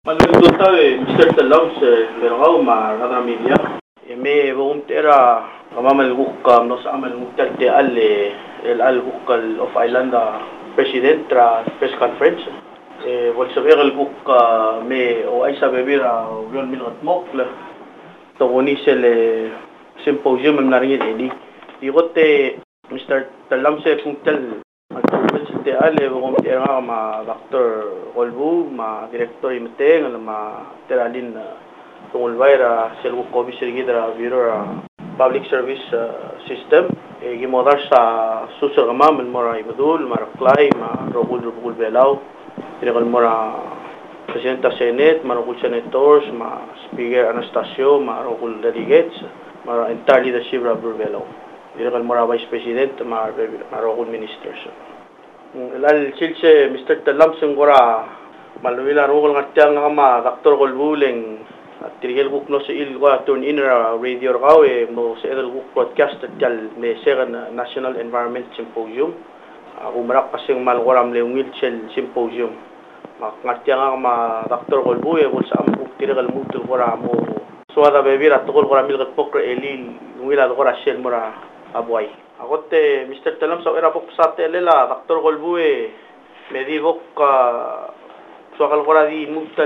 Manuel Total, Mr. Talaus, Vergao, Radra Media. Me Vomtera, Mamal Gukka, Nos Amal Mutalte Ale, El Al Gukkal of Islanda, President, Press Conference. Volsaver El Gukka, me o Aisa Bebira, Vion Milrat Mokla, Togonisel Symposium, Naringin Edi. Digote, Mr. Talamse Puntel. At ale kung tira ma Dr. Olbu, ma Director Imteng, ma teralin tungol bayra selbu kobi sirgidra Bureau Public Service System. Gimodar sa susur kama mora ibadul, maraklay, ma rogul belaw. Tinakal mora Presidenta Senate, ma rogul senators, ma Speaker Anastasio, ma rogul delegates, ma entire leadership rabur belaw. Tinakal mora Vice President, ma rogul ministers. Lal silse Mr. Talam sengora malwila rogol ngatiang nga Dr. Golbuleng at tirigel guk no sa ilwa turn in radio rawe mo sa edel guk broadcast at yal me second National Environment Symposium ako marak kasing malgoram leungil sel symposium ngatiang nga Dr. Golbuye wal sa amuk tirigel mutul gora mo suada bebira tugol gora milgat pokre elil ngila gora sel mura abuay. Agote Mr. Talam sa irapok sa telela Dr. Golbue medibok suakal kora di mutal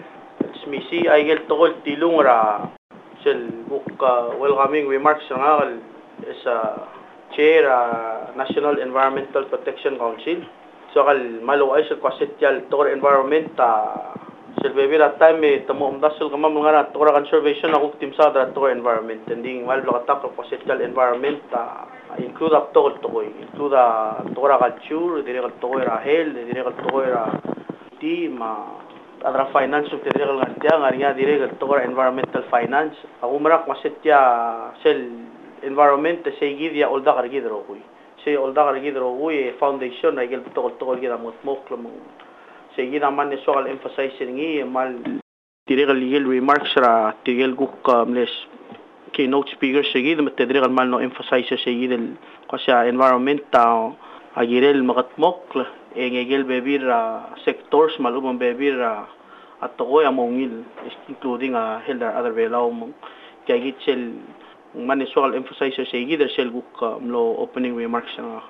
smisi aigel togol tilungra sel book welcoming remarks ngal sa chair National Environmental Protection Council suakal malo ay sa kwasetyal togor environment sel bebira time tamo umdasul kama mga togor conservation ako timsada togor environment ending mal blokatak kwasetyal environment include up to include tora culture dire tokoy ra hel dire tokoy ra team adra finance ug dire ngatya ngariya dire tokoy environmental finance ako marak masetya sel environment say gidia olda kargidro koy say olda kargidro koy foundation ay gel tokoy gida motmok mo say gida man so al emphasize ngi mal dire legal remarks ra tigel guk mles keynote speaker sige matedre mal no emphasize sige del kasi environment agirel makatmok ngegel bebir sectors malumang bebir at tokoy amongil including helder other belaw mong kaya gitsel maniswal emphasize sige del sel guk mlo opening remarks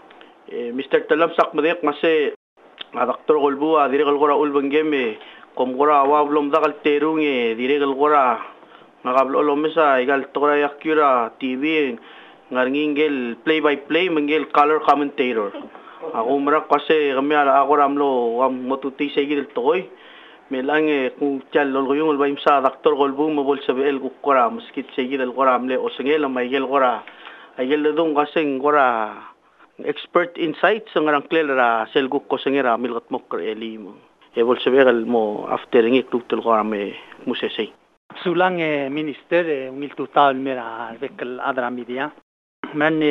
Mr. Talam sak madek mase Dr. Golbu dire gora ulbang game kom gora wablom dakal terung dire gora nakablo mesa igal tora yakura TV ngarngingel play by play mangel color commentator ako marak kasi kami ako ramlo motuti sa gil toy melang kung tial lol yung ulbaim sa Dr. Golbu mabol sa bel kukora maskit sa gil koramle o singel maigel kora aigel dong kasing kora expert insights ang ngarang clear sel guk ko singera milgat mok eli mo ebol sa bel mo after ngi tuktul korame musesay Sulang minister ungil total mera vekel adra media manne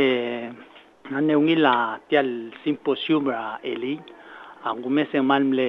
ungila tial symposium ra eli angumese manle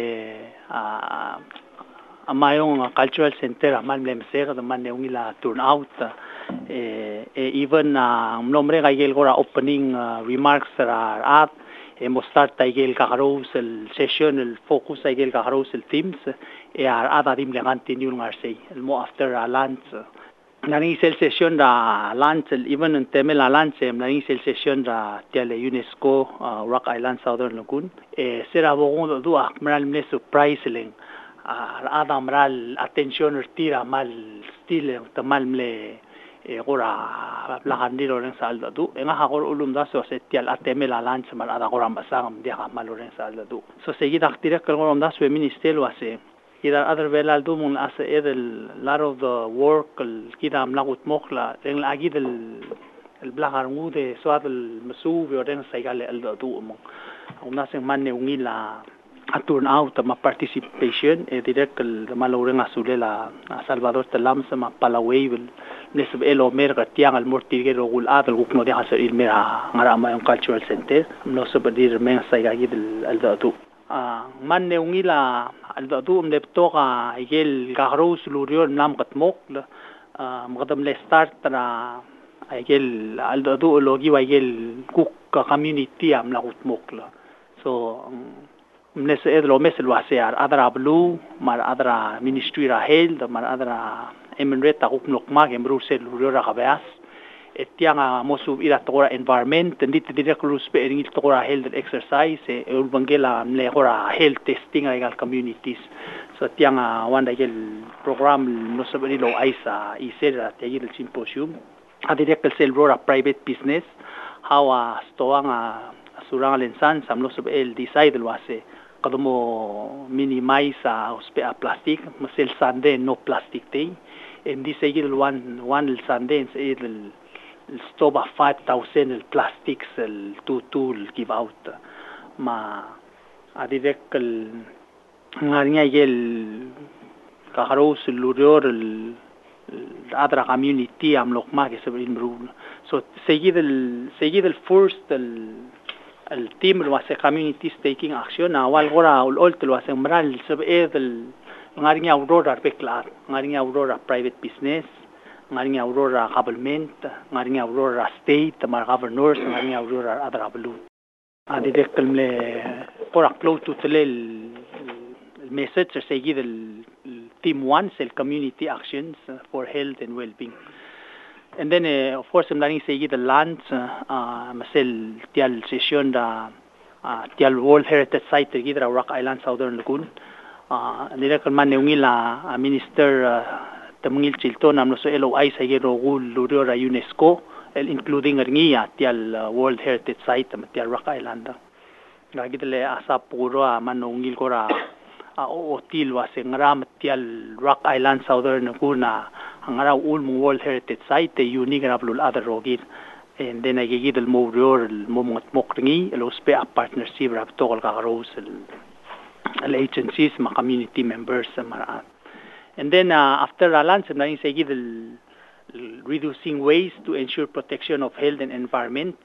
amayong cultural center manle msega manne ungila turn out even nombre gaigel gora opening remarks ra at mostrar taigel kakaros el session el focus taigel kakaros el teams ada dim leganti ni ngarse el mo after lunch nani sel session da lunch even en temel lunch nani sel session da tele UNESCO Rock Island Southern Lagoon sera bogon do akmal mle surprise ling ada amral attention tira mal stile tamal mle gora lakandiro ren salda du nga hakor ulum da so setial ateme la lunch mal ada gora masang dia kamal ren salda du so seguida aktira kal gora da so ministero ase ida other velal du mun ase edel lot of the work kida amlagut mokhla ren agid el blagar ngude so el masub ren saigale el du mo una semana ungila a turn out ma participation direct el maloren azulela Salvador Talam sama palaway nesb elo merga tiang al mortige rogul adal gukno de hasir il mera ngara ma cultural center no sabadir men saiga gid al datu manne ungila al datu leptoka igel gahrous lurion nam katmok maqdam le start tra igel al datu logi wa igel kuk community am la gutmok so mnes edlo mesel wasear adra blue mar adra ministry ra health mar adra emenreta uknok mag embrusel rura kabeas etianga mosu ira tora environment ndit direk ruspe ringil tora health exercise urbangela mle ora health testing legal communities so tianga wanda gel program no sabri lo aisa isera tayil symposium adirek sel rura private business how stoanga surang lensan samlo sub el decide wase kadomo minimize uspe plastic masel sande no plastic day and this egil one sande el stop 5,000 el plastics el tool give out ma adirek el ngarinya el kaharos lurior el adra community am lokma ke sabrin brun so seguid el first el team was a communities taking action awal gora ult was emral sab el ngarinya aurora beklar ngarinya aurora private business ngarinya aurora government ngarinya aurora state mar governors ngarinya aurora adra blu adi dekalme qora close to el message seguid el team 1 el community actions for health and well-being. And then of course I'm learning seguid the land masel tial session da tial World Heritage Site gidra Rock Island Southern Lagoon nila kalman neungila minister tamngil chilton amno so LOI sa gero gul luro ra UNESCO including ngia tial World Heritage Site tial Rock Island gidle asa puro manungil kora otil wase ngaram tial Rock Island Southern Kuna ngara ulmu World Heritage Site unique rablul other rogir and then agigid el morior el momot mokringi el uspe a partnership rab togol kagaros el agencies ma community members mara and then after alan semnani segid el reducing waste to ensure protection of health and environment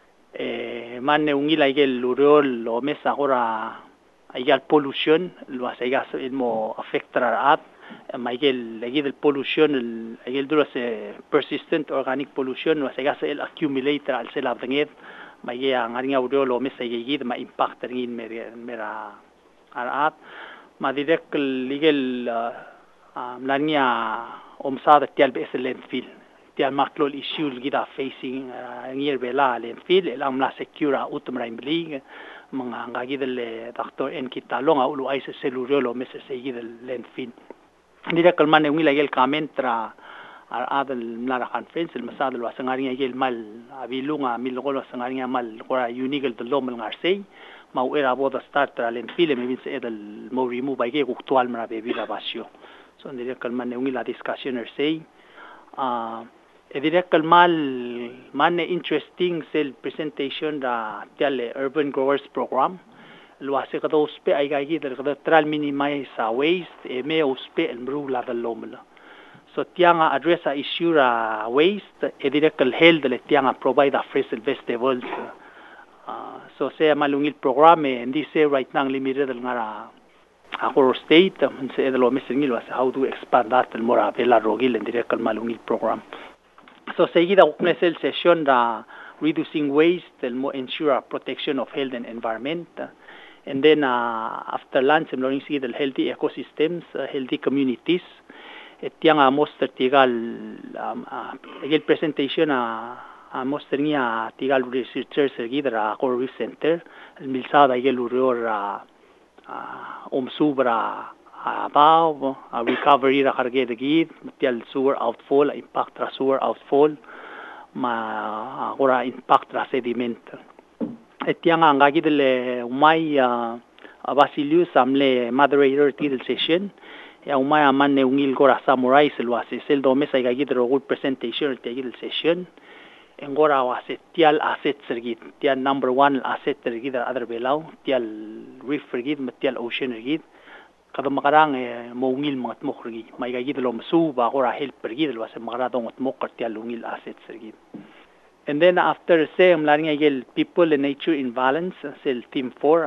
man ungila igel lurol o mesa gora aigal pollution lo asaigas ilmo affectar at maigel legid el pollution el aigal dura se persistent organic pollution lo asaigas el accumulator al sel abdenged maiga ngaringa urol lo mesa igid ma impact ringin mera at ma direk legal mlania omsada tial bes landfill tial maklol issue gida facing ngir bela landfill el amla secura utmra imblig mga ngagid el doctor en kitalong ulu ay se celuriolo mese seguid el landfill dira kalman ungila el kamentra adal nara conference el masad lo sangaringa el mal abilunga milgolo sangaringa mal gora unique el lomal ngarsei ma era boda start landfill me vinse el mo remove ay ge actual mara bebida basio so dira kalman ungila discussion sei direct mal man interesting sel presentation da tiale urban growers program lo hace cada uspe ay gagi del tral minimize waste me uspe el brula del lomla so tianga address a issue waste direct el health le tianga provide a fresh vegetables so se malungil program and dice right now limited el ngara our state se de lo mesingil was how to expand that el mora bela rogil en direct el malungil program. So seguida uknesel session da reducing waste el mo ensure protection of health and environment and then after lunch I'm learning seguida el healthy ecosystems healthy communities etianga moster tigal el presentation a mosternia tigal researchers seguida core research center el milsada el uror omsubra above recovery ra karge de gid tial sewer outfall impact ra sewer outfall ma ora impact ra sediment etianga ngagid le umay Basilius amle moderator til session ya umay aman ne ungil gora samurai selwase sel do mesa gagid ro good presentation til session engora wase tial asset sergit tial number 1 asset sergit other below tial reef sergit tial ocean sergit kada makarang mongil mga tmokrgi may gagid lo masu ba gora help pergid lo sa magara dong tmokr tial ungil asset sergit and then after say am laring agel people and nature in balance sel team 4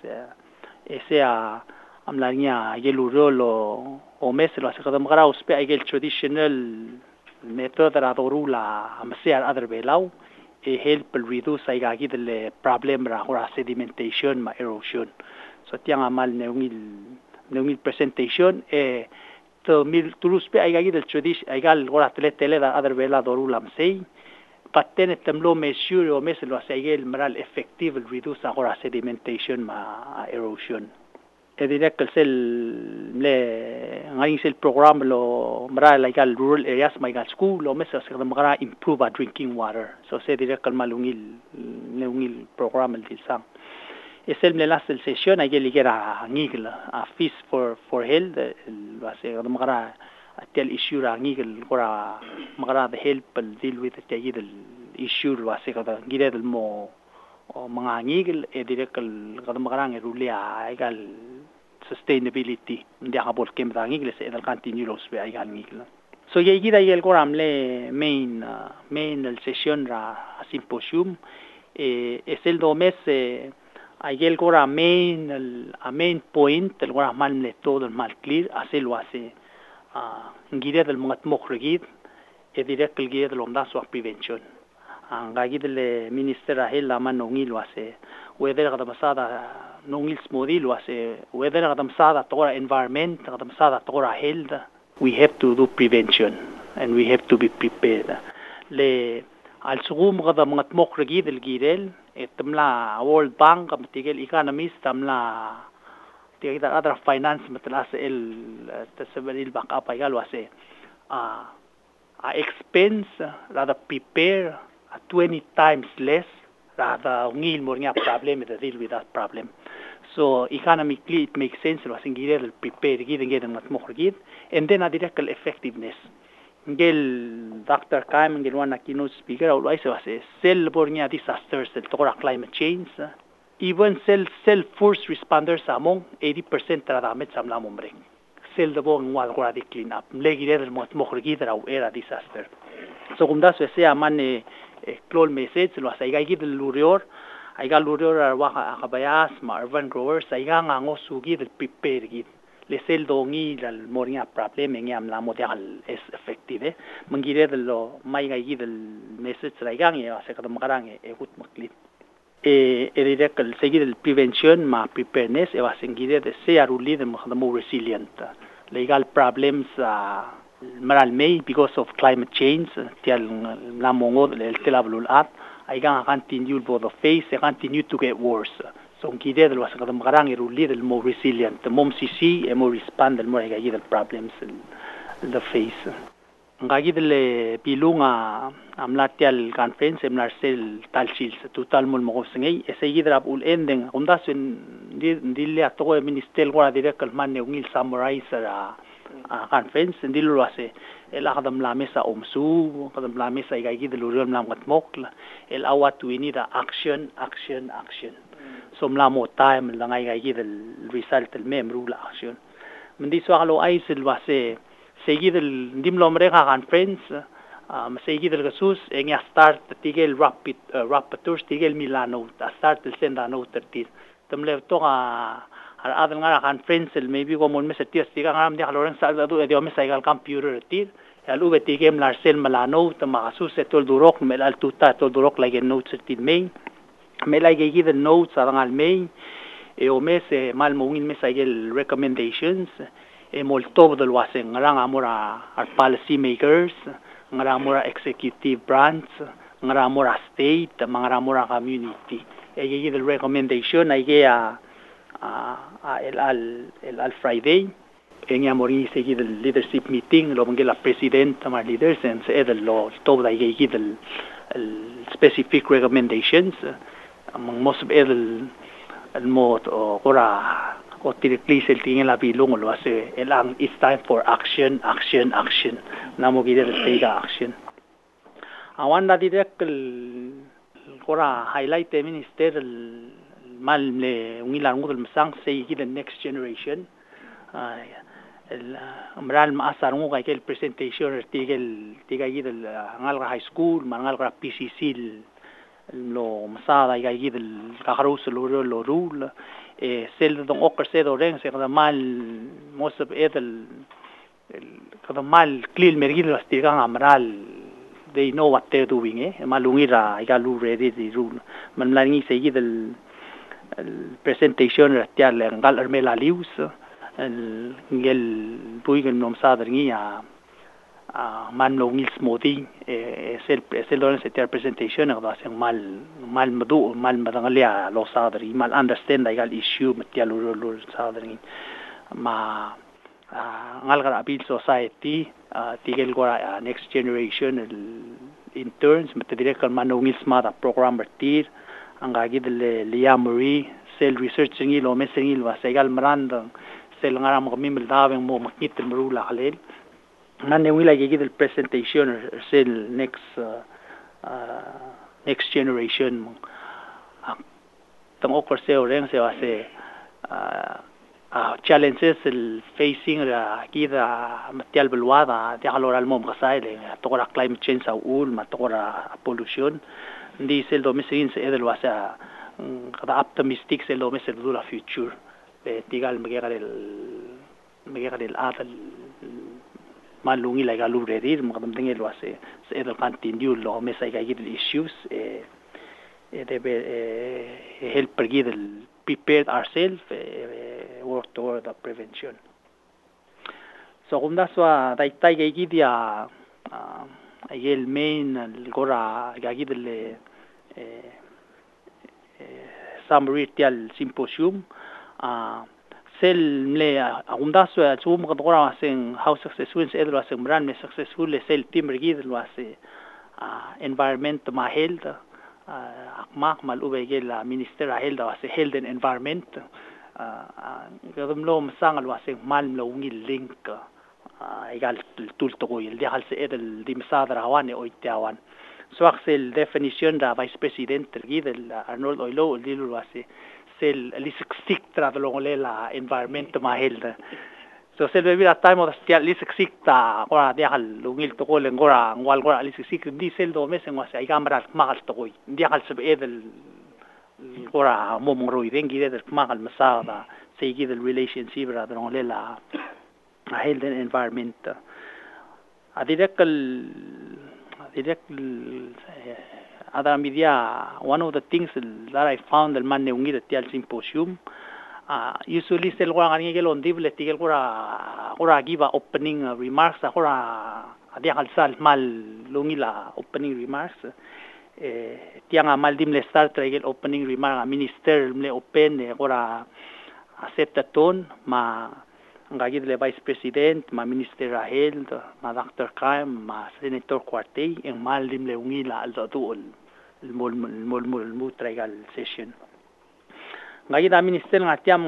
am laring agel rolo o meslo sa kada magara uspe agel traditional method ra dorula am ser other below help reduce ay gagid le problem ra gora sedimentation ma erosion so tiang amal neungil presentation to mil turus pe ay gagid tradition ay gal gora tele da other vela dorulam sei paten temlo measure o mes lo segel maral effective reduce agora sedimentation ma erosion direct sel le ngayon sel program lo maral like rural areas my school lo mes sa mara improve drinking water so se direct malungil program el disang esel le last session ay ligera ngigl a fees for health lo se mara atel issue ra ngigl gora mara the help deal with the issue lo se kada gire del mo o mga ngigl direct kada mara rulia ay sustainability ndia kabol kem da ngigl se dal continue los be ay ngigl so ye gida yel goram le main el session ra symposium es el do mes ay el gora main point el gora mal le todo el mal clear hace lo hace ngide del mat mokhrigid direct el guide del onda so prevention ngagid le minister ahel la manongi lo hace whether kada masada nongil smodi lo hace whether kada masada tora environment kada masada tora health we have to do prevention and we have to be prepared le al sugum kada mat mokhrigid el gidel tamla World Bank matigel economist tamla tigel other finance matlas el tasabel backup ay galo ase expense rather prepare 20 times less rather ngil mo nga problem to deal with that problem so economically it makes sense was ingire el prepare giden mat mokhrigid and then a direct effectiveness ngel Dr. Kaim ngel wana keynote speaker au loise wase sel bornia disasters el tora climate change even self first responders among 80% tradamet samla mombre sel de bon wal gora di clean up legire del mot mokhrigi au era disaster so gumda so se amane clol message lo sai gai gid lurior ai gal lurior wa akabayas ma urban growers ai ga ngo sugi del prepare gid le sel dongi dal moria problem ngam la model es effective mangire dello mai gai del message raigang ya se kadam garang gut maklit direct el seguir el prevention ma preparedness va sengire de se aruli de mo resilient legal problems maral may because of climate change tial la mongo el telabul at ai ga continue both the face continue to get worse so ngide del wasa kadam garang iruli del mo resilient mom sisi e mo respond del mo ga del problems the face ngagi del pilunga amlatial conference emlarsel talchil total mol mo sengei esegidra ul ending undasen dille atogo ministel gora direct man ne ungil summarize conference ndilo ase el akadam la mesa omsu akadam la mesa igagi del urol mlamat mokla el awat we need action so mlamo time la ngai gagi del result el memru la action mndi so alo aisel wase seguir el dimlo mrega conference seguir el Jesus en start tigel rapid tigel Milano start el senda no tertir tamle toga al adel ngara conference el maybe como mes tias tiga ngam dia loren sa do de mes igal computer tir al ube tigem larsel Milano tama Jesus tol durok mel al tuta tol durok like notes tir main mel like give notes arangal main o mes mal mungin mes igal recommendations molto del waseng ngarang amora our policy makers ngarang amora executive branch ngarang amora state ngarang amora community give the recommendation ay el Friday en amori se give the leadership meeting lo ngela president my leaders and se el lo to da give the specific recommendations among most of el mod ora o directly el tingin la bilong lo hace elang it's time for action namo gide take action awan na direct el gora highlight the minister el mal le ungilan ngudel masang say the next generation el amral maasar ngo kay el presentation tigel gide ngal high school mangal PCC lo masada gide el kaharus lo rule sel dong okker se do reng se kada mal most of el kada mal clear mergil las tigang amral they know what they're doing malungira igalu ready the rule man langi se gidel البرزنتيشن رتيال نقال ارميلا ليوس ngel buigen nom sadringi man lo ngil smoothing sel don se presentation of as mal madu mal madangalia lo sadri mal understand igal issue matial lo sadringi ma ngal gara bil society tigel gora next generation interns mat direct man lo ngil smada program bertir angagi de liamuri sel research ngi lo mesengi lo segal marandang sel ngaram kami mildaveng mo makit merula khalel nan ne wila gigi del presentation sel next generation tang okor se oreng se wase challenges el facing la kida matial belwada de alora al mom gasaile tokora climate change au ul ma tokora pollution ndi sel do mesin se edel wasa kada optimistic sel do mesel dura future tigal megeral atal malungi la galu redir makadam tingel wase edel continue lo mesa gigid issues debe help pergid prepare ourselves work toward the prevention so gumda swa dai gigid ya el main gora gigid le summary tial symposium sel mle agundaswa chum qadqora sen how successful edwa sen brand me successful sel team rigid lwase environment ma health akmak mal ubege la minister health was health and environment gadum lo msang lwase mal lo ngil link egal tul to yel di hal se edel di msadra hawane oitiawan so axel definition da vice president rigid Arnold Oilo di lwase sel lisik tra de lo la environment ma health so sel bebi la time of the lisik ta ora de hal lungil to ko lengora ngwal gora lisik di sel do mesen wase ay kamera magal to koy di hal seb edel ora mom roi dengi de magal masada segi the relationship ra de lo la health and environment adirek other media one of the things that I found the man neungir tial symposium usually sel gora ngani gelon dible tigel gora give opening remarks gora adia halsal mal lungila opening remarks tianga mal dimle start regel opening remark minister mle open gora set the tone ma ngagi le vice president ma minister health ma dr Kaim ma senator Quartey en mal dimle ungila al dul mol trigal session ngagi da minister ngatiam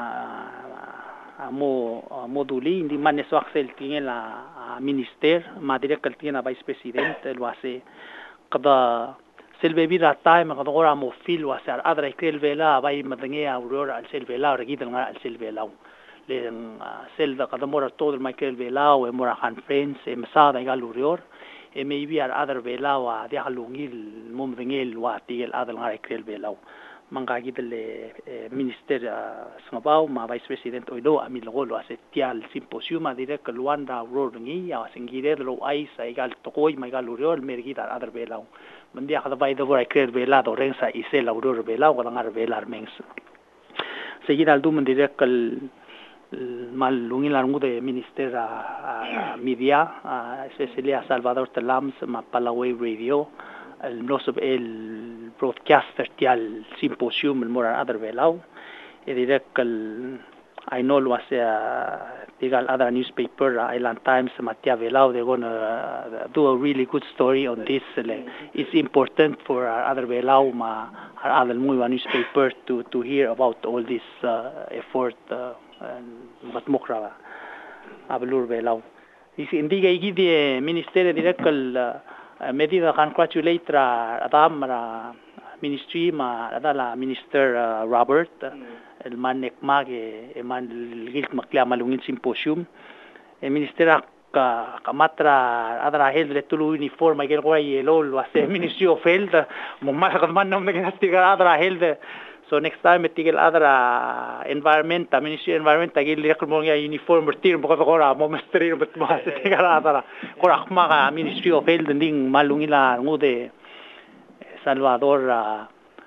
mo moduli ndi man so axel tingela minister ma direct tingela vice president wase qada selbebi da time qada gora mo fil wase adra ikel vela bay madange aurora al selvela regid al selvela le sel da qada mora todo Michael Velao e mora han friends e masada galurior e maybe other Velao de halungil mom vengel wa tigel adal ngare krel Velao mangagi le minister sngabau ma vice president oido amil golo asetial symposium direct Luanda rodngi ya singire lo ai sai gal tokoy ma galurior mergida other Velao mandia qada bay do gora krel Velao rensa isel auror Velao qada ngar velar mengs seguir al dum direct mal lungil armu de minister media especially a Salvador Telams ma Palaway radio el nosob el broadcaster tial symposium el mora other velau e direct I know was tigal other newspaper Island Times Matia Velau they're going to do a really good story on this it's important for other Velau ma other newspaper to hear about all this effort batmukra ablur Velau is indiga igidi ministerio direct medida congratulate adam ministry ma adala minister Robert el manek mage e man gilt makla malungin symposium e ministera kamatra adra held le tulu uniform agel goy lol wase ministry of health mo ma kadman nam nagatiga adra held so next time tigel adra environment ministry environment agel rekmo nga uniform bertir mo ko mo mestri bet ma tigel adra ko rakma ministry of health ding malungila ngude Salvador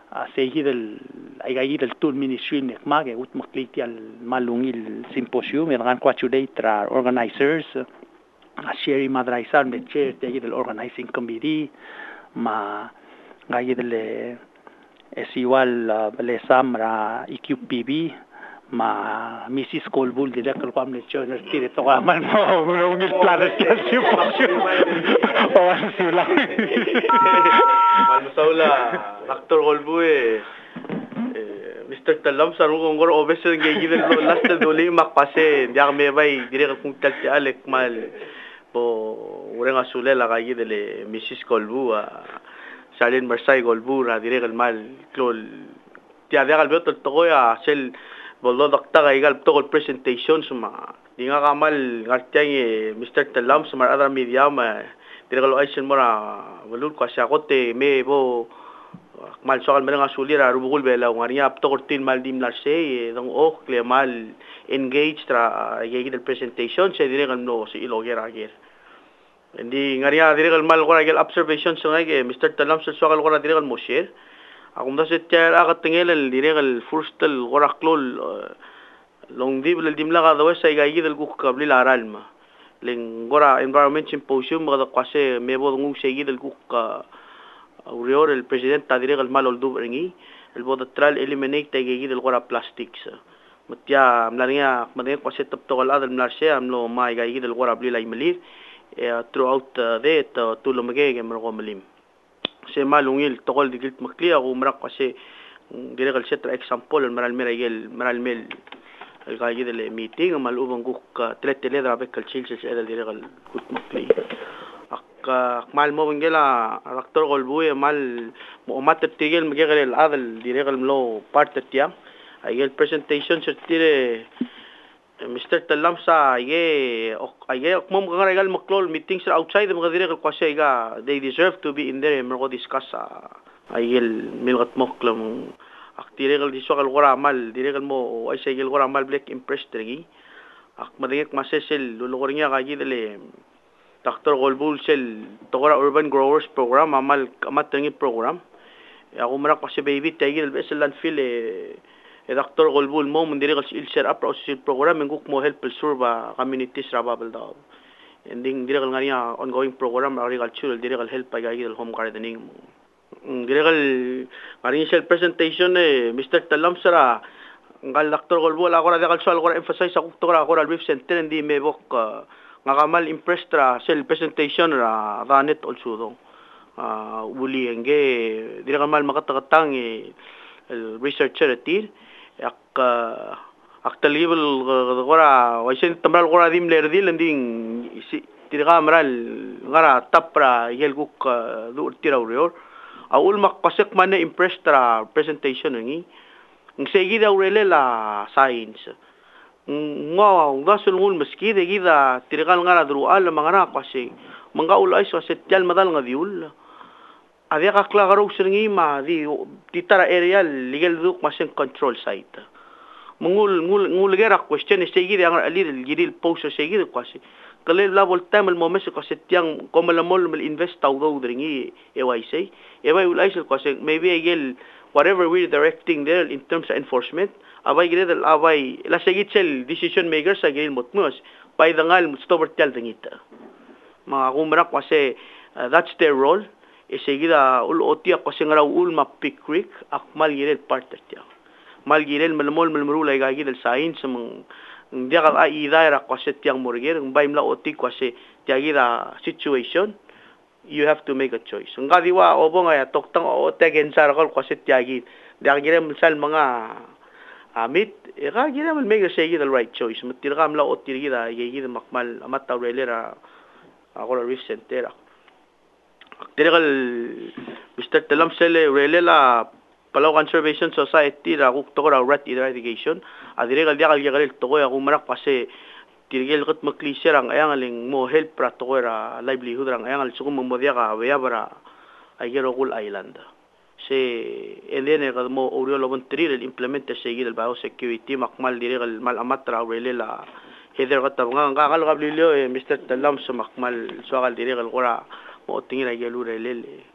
seguir el tour ministry nek mag ut makliti al malungil symposium en quachude tra organizers Sherry Madraisar met chair tegi del organizing committee ma gagi del esiwal balesam ra EQPB ma Mrs. Colbull director ko amne chair tire to amal mo ngil planes ya symposium o sila mal masaula Dr. Colbull Mr. Talam sa rung ngor obesel gigi del last del doli makpase diak me bay dire kung talti alek mal po urang asule la gagi del Mrs. Colbull Charlene Marsay Colbull ra dire el mal clol tia diak al beto to ya sel boldo dokta ga igal to presentation suma dinga kamal ngartiang Mr. Talam sa mar other media ma dire lo action mora walul ko siya kote me bo mal soal mereng asulir rubugul bela ngariya to kortin mal dim larse dong ok le mal engage tra yegi del presentation se dire no si ilogera ager hindi ngariya dire mal ko agel observation so ngay Mr. Talam sa soal ko dire mo share akum da se tiara ka tingel dire first el goraklol long dib le dimla ka dawa sa yegi del ku kabli laral ma ling gora environment symposium mga kwase mebo ngung segi del ku ka Urior el presidente direk el mal oldu bringi el bodatral eliminate tagi del gora plastics mutya mlania madeng ko set up to al mlarshe amlo mai gagi del gora bli lay malir throughout the to lumage ge mro malim se malungil tokol digilt maklia ko mrak kasi direk el setra example el maral mel el gagi del meeting mal ubang guk tletele da bekal chilches el direk el kut makli mal mo bengela Dr. Colbull mal mo matertigel magel adal diregal lo parte tiang ay presentation certire Mr. Talam sa ay mo mga regal maklol meetings outside mga diregal kasi ga they deserve to be in there mo discuss ay milgat mo klam aktiregal disokal gora mal diregal mo ay segel gora mal black impressed rigi ak madengek masesel lulugor niya kagi dele Dr. Colbull sel tokora urban growers program amal amatangi program ako marak kasi baby tagil besel landfill Dr. Colbull mo mundiregal sil share up process program nguk mo help surba communities rababel daw ending diregal ngania ongoing program agricultural diregal help pagagil home gardening diregal ngani sel presentation Mr. Talam sara ngal Dr. Colbull ako ra diregal so ako emphasize ako tokora ako brief center hindi mebok ngakamal impressed ra sel presentation ra ranet also do uli enge dira kamal makatakatang researcher atir ak talibel gora waisen tambal gora dim lerdil ending dira kamal ngara tapra yelguk du tira urior aul makpasek man impressed ra presentation ngingsegi da urele la science ngaw gasul meski de gida tiragal ngara drual mangara kasi mangaul ay so setial madal ngadiul avia ka klaro sirngi ma di titara area legal duk masen control site ngul gera question segi de ngar alir gidil post segi de kasi kalel la vol time mo mes ko setiang komalamol mal invest taw do dringi EYC eway ulay so kasi maybe agel whatever we're directing there in terms of enforcement abay gredel abay la segit sel decision makers sa gil motmos pay dangal stober tel dingita mga kumrak kasi that's their role segida ul otia kasi ngaraw ul mapik creek akmal gilel part tiya mal gilel malmol malmurulay gagil science mong dia ka idaira kasi tiyang murger baym la otik kasi tiagira situation you have to make a choice ngadiwa obong ay toktang o tegen sarakol kasi tiagi dia gilem sal mga amit gira mal make say the right choice matirgam la otirgira yegi makmal amat tawrelera ako risk center direkal Mr. Talam sele relela Palaw Conservation Society ra kuk to ra rat irrigation adiregal dia galgal to ko marak kasi tirgel kat makliser ang ayangaling mo help pra to ra livelihood rang ayangal sukum modia ka weyabra ayerokul island se elene kad mo oriol obon tril implement seguir el biosecurity makmal diregal mal amatra welela heder kat nga ngal gablilio Mr. Talam sa makmal suagal diregal kora mo tingira gelure lele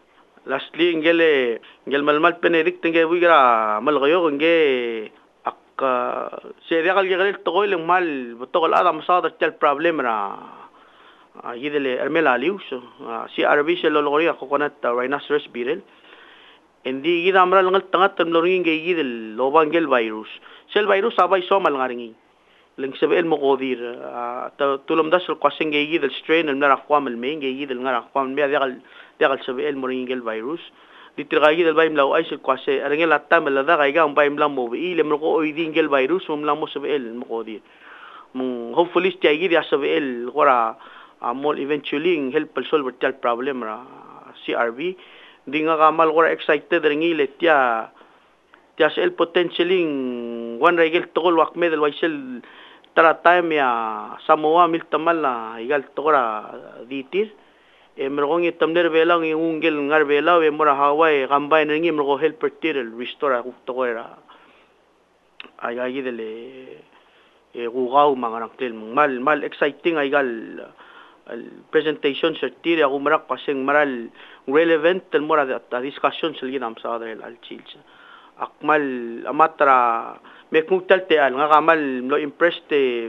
Lastly, ingel malmal penedik tenge wigra malgayo inge ak serial galil tokoy lang mal botokol adam sa tel problem ra yidele ermela lius si arbi se lolori coconut rhinoceros beetle hindi gida amra langal tangat temloring inge yidel lobangel virus sel virus abay somal ngaringi lang sabel mo kodir tulom das kwasing inge yidel strain na rakwam el me inge yidel ngarakwam me degal sabel mo ingel virus ditirgagi del baim law ay kwase arengel atta melada kaiga ang baim lang mo ilem ko oy dingel virus mo lang mo sabel mo kodir mong hopefully tiagi dia sabel kora amol eventually help solve tal problem ra CRV di nga kamal kora excited ringi letya sel potentially one regel tokol wak medal waisel tara time ya Samoa miltamal na igal tokora ditir merong itamner belang yung ungel ngar belaw mura hawai gambay ringi merong help pertirel restore ako tokora ay dele gugaw mga nangtil mal exciting ay gal presentation sa tiri ako marak kasing maral relevant tel mura at discussion sa ginam sa adel al chilsa akmal amatra mekmutal te al nga kamal no impressed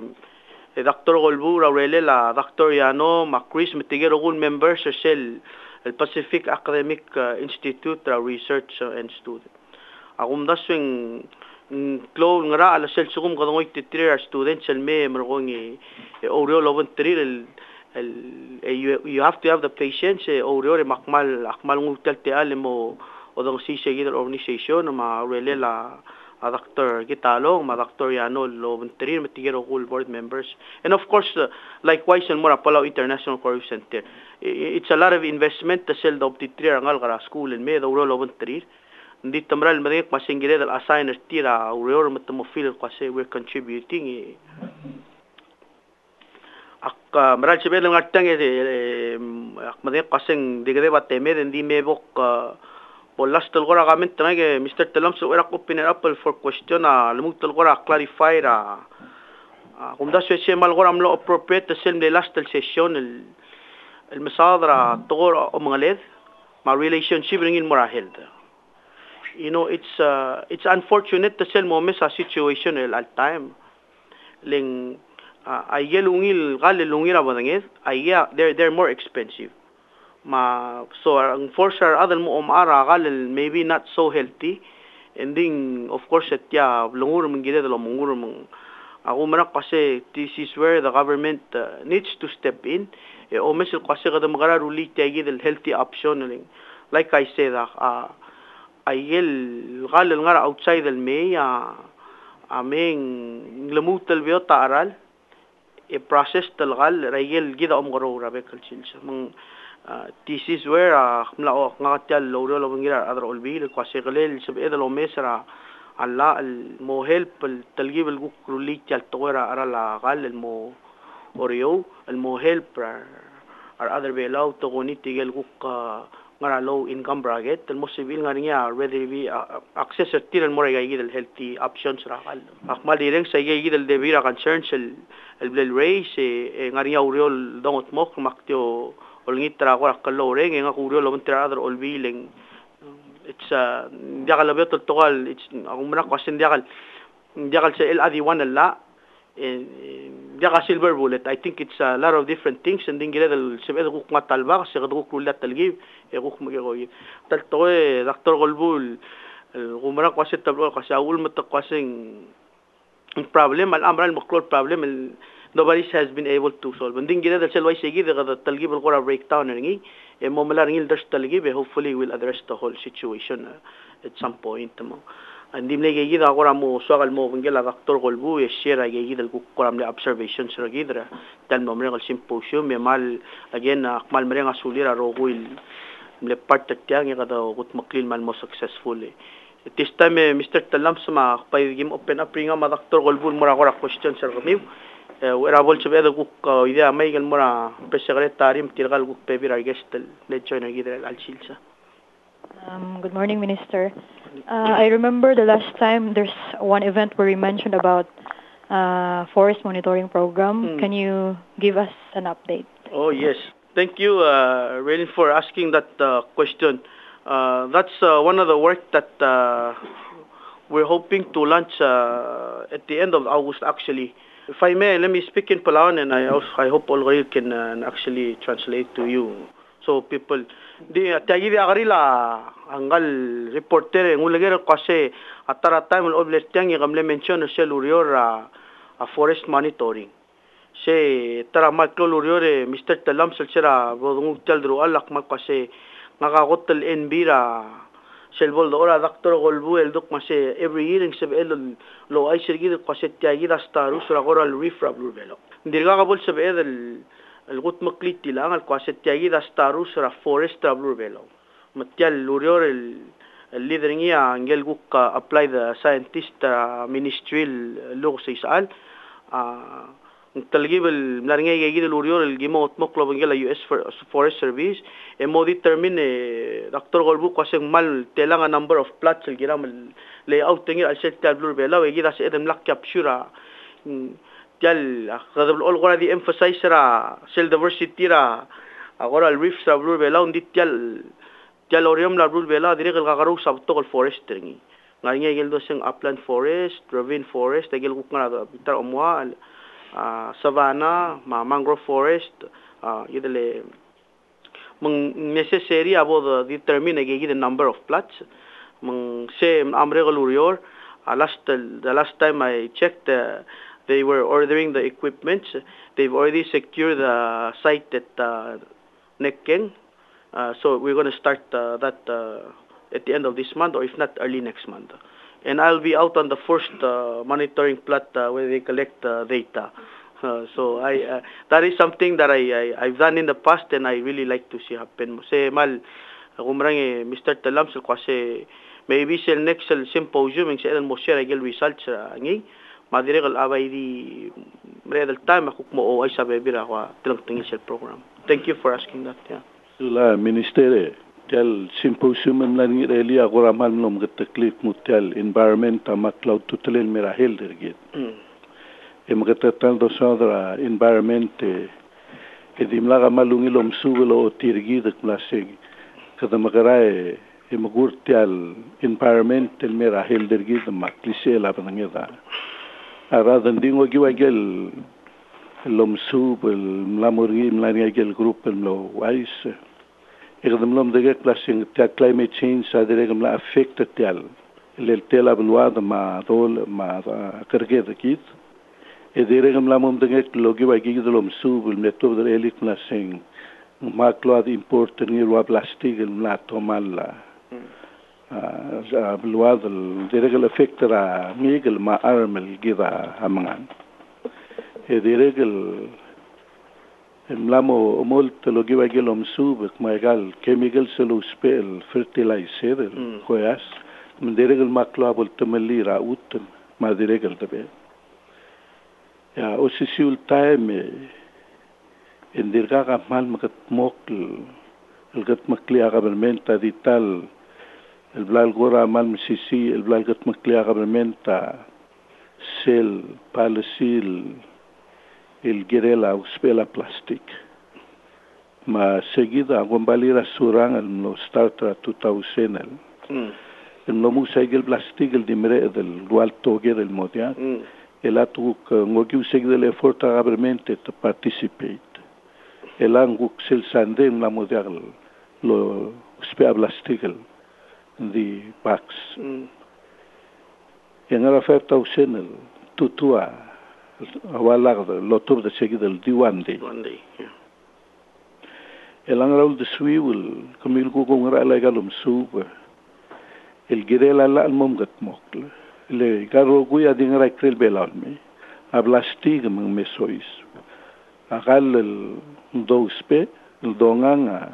Dr. Golbu Raurele la Dr. Yano Macris Mitigero gun members sa SEL el Pacific Academic Institute Research and Student akum daswing clo ngara ala sel sugum kadongoy titrir students el me merong oreo loban trir you have to have the patience oreo akmal ngutal te al mo odong si seguir organization ma Raurele la Dr. Gitalong, Dr. Yano, Loventerin, Matigero board members. And of course, likewise, in Mora Palau International Correction Center. It's a lot of investment to sell the optitrir ang algara school in May, the Uro Loventerin. Hindi tamral marik masingire dal assigner tira, Uro matamofil kasi we're contributing. Maral sabi lang atang marik kasing digre ba temer, hindi mebok last talgora comment tanage Mr. Talam so era open apple for question lumug talgora clarify ra kung da se mal gora amlo appropriate sel de last session el masadra togor o mga led ma relationship ringin mora held you know it's unfortunate to sel mo sa situation el al time ling ay gelungil gal lungira banangez ay they're more expensive so ang forcer other mo umara gal maybe not so healthy and then of course etya lungur mong gida lo mungur mong ako manak kasi this is where the government needs to step in o mesel kasi kada magara ruli tagi del healthy option like I said ayel gal ngara outside del may aming lamutal biota aral process talgal rayel gida garo rabe kalchilsa mang this is where mlao ngatyal loro lo ngira adro olbil kwase galel sab edalo mesra alla al mo help talgib al gukruli tal togora arala gal al mo oreo al mo help ar other belaw to goni tigel guk ngara low income bracket al mo civil ngania whether we access tiran mo ray gidel healthy options ra gal akmal direng sa gidel de vira concerns el blel race ngaria oreo dongot mok maktyo olngitra ko kaloreng nga kuro lo montra other olbiling it's diakal labyo totokal it's akong manak kasi diakal sa LAD1 alla diakal silver bullet I think it's a lot of different things and then gila dal sebe ko matalba kasi ko kulat talgib ko magigoy talto Dr. Golbul kumara kasi tablo kasi awul matak kasi problem al amral maklor problem nobody has been able to solve. And then gina dal selway sige the talgib ko ra breakdown ringi mo malarangil das talgib hopefully will address the whole situation at some point mo. Andim legi gida ko ra mo suagal mo ngela Dr. Golbu share gigi dal ko ram le observations ra gidra dal mo mrengal symposium mal again akmal mrenga sulira roguil le part tatyang kada gut maklil man mo successful this time Mr. Talam sama pay game open up ringa ma Dr. Golbu mura ko ra question sir kami wera bol chebe da guk idea may gal mura secretary mtirgal guk pebi ra guest lecture na gidra al chilsa. Good morning, Minister. I remember the last time there's one event where you mentioned about forest monitoring program. Can you give us an update? Oh yes, thank you really for asking that question. That's one of the work that we're hoping to launch at the end of August, actually. If I may, let me speak in Palawan, and I hope all can actually translate to you. So people, di tagi di agarila anggal reporter ngulagero kasi atara time ul oblet yang gamle mention sel urior a forest monitoring. Se tara maklo urior Mr. Talam sel bodung taldro alak mak kasi ngakagotel NB selbol do ora doctor golbu el dok mase every year ng sebe el lo ay sirgido kasi tagi da staru sura goral reef rablu belo. Dirga kabol sebe el gut maklit tilang al kasi tagi da staru sura forest rablu belo. Matial lurior el leader niya angel guk apply the scientist ministerial logo sa isal talgib el mlaringay gigid lurior el gimot moklo bangela US Forest Service mo determine Dr. Golbu kasi mal telang a number of plots el giram layout tingil al set tablur bela we gida sa edem lak capture tial gadabl all gora di emphasize ra cell diversity ra agora el reef sa blur bela undi tial orium la blur bela dire el gagaru sa to forest tingi ngay gel do sing upland forest ravine forest egel guk nga bitar omwa savanna mangrove forest yidele necessary about determine the number of plots same amregalurior the last time I checked they were ordering the equipment. They've already secured the site at Nekkeng, so we're going to start that at the end of this month, or if not early next month. And I'll be out on the first monitoring plot where they collect data. So that is something that I've done in the past, and I really like to see happen. Say mal kumrang Mr. Talam so kasi maybe sa next symposium ng sa mo share agil results ngi madiregal abay di real time akuk mo ay sa bebira ko tilang tingin sa program. Thank you for asking that. Yeah. Sula ministere tel symposium nang really agora mal nom gataklip mutel environment maklaw tutelel mirahel dergit. Magtatal do sa environment edimlaga malungilom subelo o tirgi de klasig kada magarae magurtial environment el mirahel dergit maklisela panangeda aradan dingo giwagel lom sub el mlamurgi mlanigel group el lo wais egdem lom de klasing ta climate change aderegam la affected tel el tel abluad ma dol ma kerge dekit ediregam la mom de logi wagi lom sub el metob de elik klasing makload import ni lo plastic el la tomalla abluad el direg affectera migel ma armel gida hamangan edireg Mlamo molto lo giva gelom sub ma egal chemical selo spell fertilizer koyas menderegal maklo abol temelira ut ma diregal tabe ya osisiul time indirga mal makat mokl el gat maklia governmenta dital el blal gora mal msisi el blal gat maklia governmenta sel palasil el gerela uspela plastic ma seguida gombalira surang el startra 2000 el no musa el plastic el dimre del dual toger el modia el atuk ngogiu seguida el effort agabremente to participate el anguk sel sandem la modia lo uspela plastic di packs en la oferta usenel tutua awala lo top de seguida el diwandi el angraul de swiul kamil ko kong ra la galum sub el girela la mom gat mokle le garo guya din ra krel belalme ablastig mang mesois agal el dospe el donganga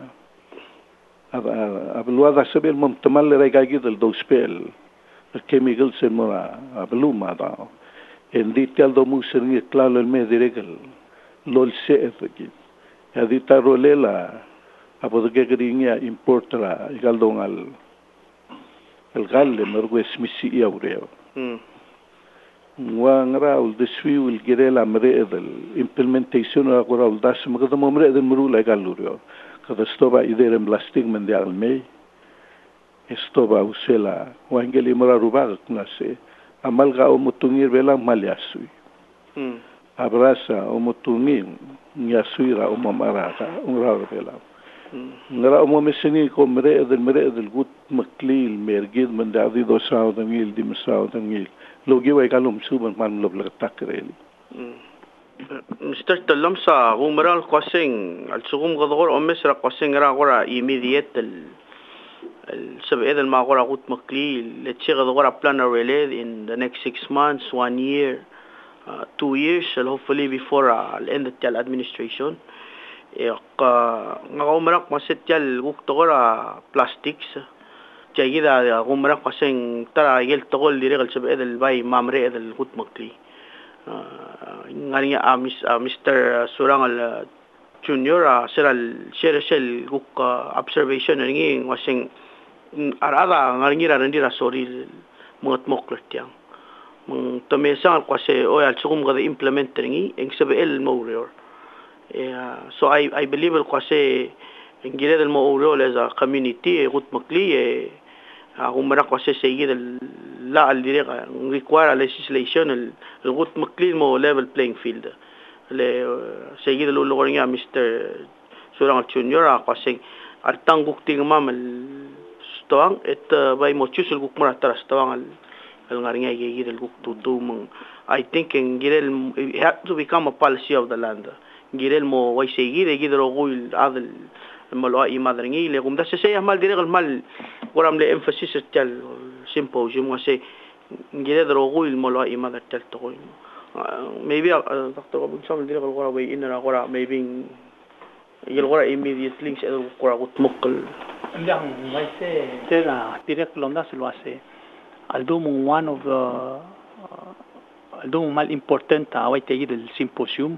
abluada sabel mom tamal le gagid el dospe el chemical se mora abluma da en detail do muser ni claro el me diregal lol se efeki adita rolela apodge gringa importra galdongal el galle mergo smisi yaureo wangra ul deswiul girela mredel implementation agora ul das magda momredel mrula galurio kada stoba idere plastic mendial me esto ba usela wangeli mara rubag nase amal ga umutungir bela malyasui abrasa umutungin nyasui ra umamara ka ungra bela ngara umamesini ko mere del gut maklil mergid man dadi do sao dangil dim sao dangil logi wa kalum suban man lob la takreli Mr. Talamsa umaral qasing al sugum gador umesra qasing ra gora immediate السبعيد المعقولة قوت مقليل لتشغل غورا planner related in the next 6 months 1 year 2 years hopefully before the end of the administration ngawmrak masetyal guktora plastics jayida ngawmrak kasing tara yel togol diregal sab'ed albay mamre el gut maqli ngani Mr. Surangal Junior seral share guk observation ngi wasing arada ngarngira rendira sorry mot moklertiang mung tomesang kwase oil sugum gada implementing eng sabel mawrior so I believe kwase ngire del mawrior as a community gut makli umra kwase seguir la al direga require legislation el gut makli mo level playing field le seguir lo logornya Mr. Surang Junior kwase artang gukting mam stawang et by mochusul guk mara tara stawang al ngaringa gigil guk tutumang I think ngirel it have to become a policy of the land ngirel mo way seguir gidro gul adel malwa imadringi le gum da se mal direl mal goram le emphasis tal symposium wase ngirel gul malwa imadar tal to maybe Dr. Abun Sam direl gora way inra gora maybe yel gora immediate links edo gora gut mokal yang may say tera direct londa silwase aldum one of the aldum mal important away take the symposium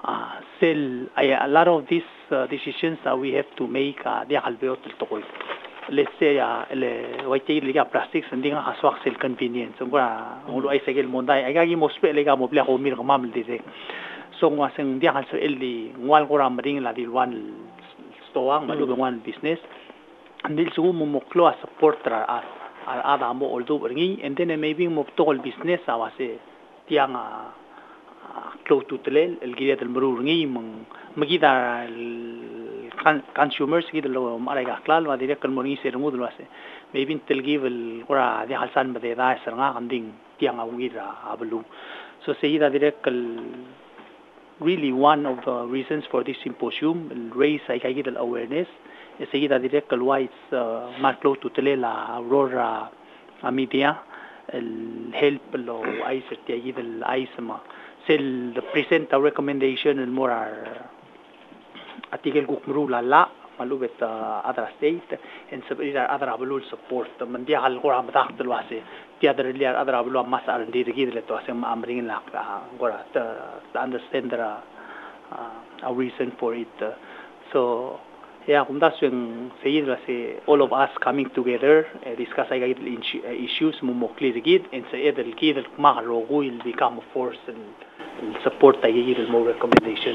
a lot of these decisions we have to make dia halbeot tokoy let's say le way take liga plastics ndinga aswak sel convenience ngora ngolo ay segel monday ay gagi mospe lega mobla ko mir maml dire so ngwaseng dia halso elli ngwal gora mring la dilwan stowang malu one business andil sugu mo klo support ra ada mo oldo bringi and then maybe mo togol business awase tiang close to tlel el gida del murungi magida consumers gida lo maraga klal wa direct al muringi ser mudul wase maybe tel give el qura di halsan bade da seranga anding tiang awira ablu so sayida direct really one of the reasons for this symposium raise the awareness seguida direct al whites más close to telela aurora media el help lo ay certiagi del aisma sel the present a recommendation el morar atigel gukmru la malubet other state and sabira other abulul support mandia al gora madaht el wase ti other li other abulu mas ar dirigi le to asem amring la gora to understand a reason for it so yeah, all of us coming together discuss issues mo clear gid and say the gid magro will become a force and support the more recommendation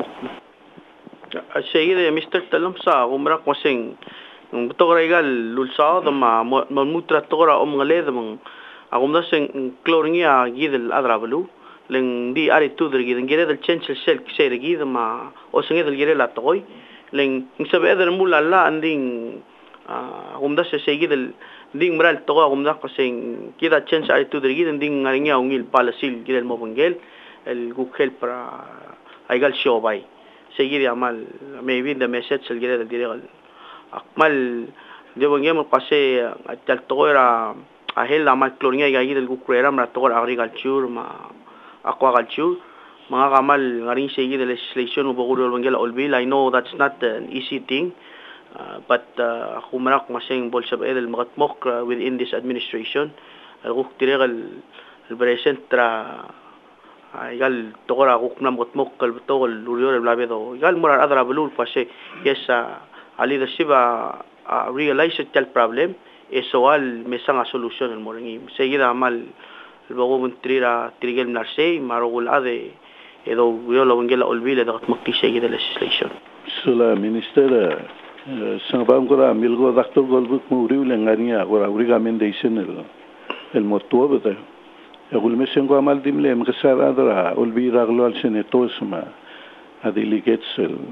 sayid Mr. Talamsa umra kwasing togragal lulsa ma mutra togra omngaled mang agumda sing cloringia gid adrablu len di ari tudr gid ngere del change sel ksere gid ma o singe del gere la toy len sabe eder mula la anding gumda se seguir el ding mral toga gumda kasing kida chance ay tu dirigid ding ngaringa ungil palasil gidel mobangel el google para aygal show bay seguir amal maybe the message el gidel dirigol akmal de bangem pase tal toga ahel la mal cloringa gidel google era mra toga agriculture ma aquaculture mga kamal ngaring sige the legislation uboguro bangela olbil I know that's not an easy thing but kumarak masing bolsab edel magatmok within this administration guk tiregal present tra igal togora guk na magatmok kal togol lurior blabedo igal morar adra bulul pase yes ali the shiba realize the problem esoal mesang a solution el moringi seguida mal el bogo muntrira tirigel narse marogul ade edo yo lo bangela olbile da makti seguida legislation sula minister Sangbam kora milgo Dr. Golbuk muri ulengania kora recommendation el motuo bete. Yagul mesengo amal dimle mkasar adra ulbi raglo al senatos ma adiligates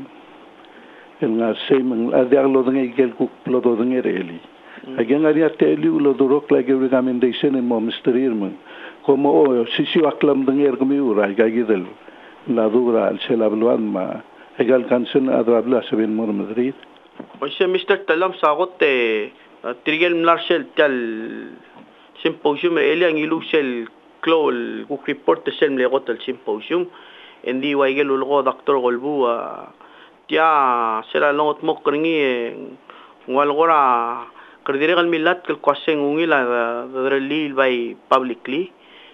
el nga sem adiaglo dengai gel kuk plodo dengai reli. Again ari ateli ulo dorok lagi recommendation en mo misterirman. Como o sisi aklam dengai kami ura gagidel la dura al selabluan ma egal kansen adrabla sabin mor Madrid. Oye, Mr. Talam sagot tirigel mlarshel tal symposium eli ang ilusel klol kuk report sel mlegot al symposium endi waigel ulgo Dr. Golbu tia sela longot mo kringi walgora kerdiregal milat kel kwaseng ungila the by publicly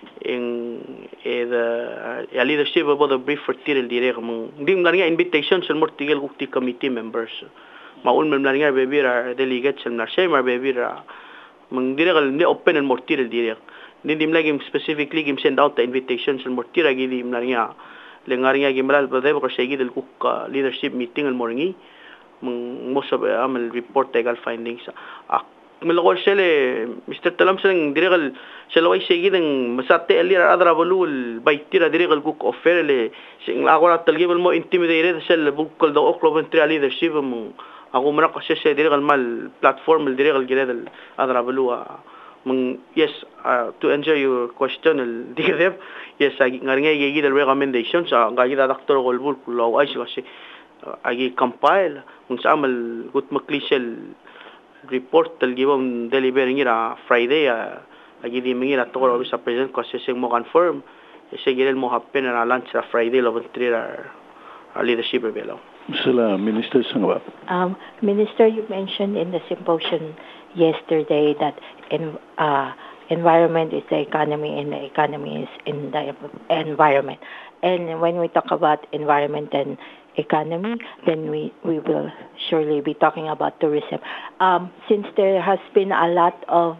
in the leadership of the brief for tirel direk mong dim nga invitation sel mortigel kuk committee members maul memlaringa bebira delegates el narshay mar bebira mang direkal ni open and mortir el direk nindim lagi specifically gim send out the invitations el mortir agi dim laringa lengaringa gimral bade ko shegi del cook leadership meeting el morngi most of amal report egal findings melogol shele Mr. Talam seng direkal shalawai shegi deng masate elir adra bolul baitira direkal cook offer le sing agora talgibel mo intimidated shel bukol do okloventrial leadership ako muna kasi siya direkal mal platform direkal gilid adrabalua yes to answer your question direkal yes ngaringa gigi del recommendations gagi da Dr. Golbul law ay kasi agi compile sa amal gut maklisel report tal gibam delivering ira Friday agi di mingira to ko sa president kasi siya mo confirm siya gilid mo happen na lunch sa Friday loban tira leadership belaw. Minister Sangwa. Minister, you mentioned in the symposium yesterday that environment is the economy and the economy is in the environment. And when we talk about environment and economy, then we will surely be talking about tourism. Since there has been a lot of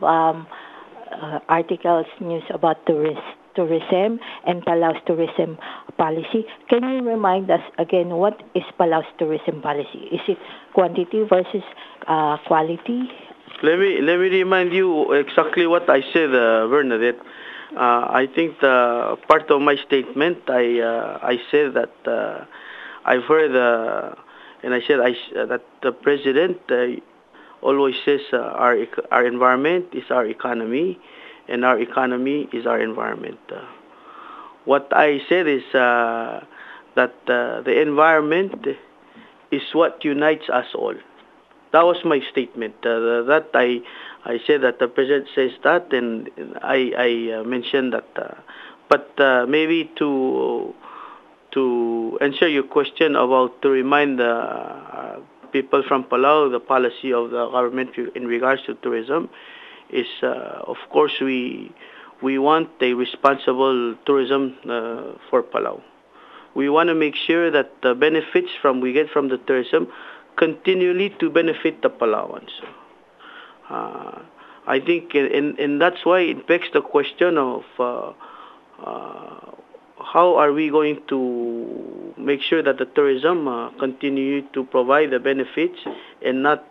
articles, news about tourism and Palau's tourism policy. Can you remind us again what is Palau's tourism policy? Is it quantity versus quality? Let me remind you exactly what I said, Bernadette. I think the part of my statement I said that I've heard and I said that the president always says our environment is our economy. And our economy is our environment. What I said is that the environment is what unites us all. That was my statement. That I said that the president says that, and I mentioned that. But maybe to answer your question about to remind the people from Palau the policy of the government in regards to tourism. Is of course we want a responsible tourism for Palau. We want to make sure that the benefits we get from the tourism continually to benefit the Palauans. I think and that's why it begs the question of how are we going to make sure that the tourism continue to provide the benefits and not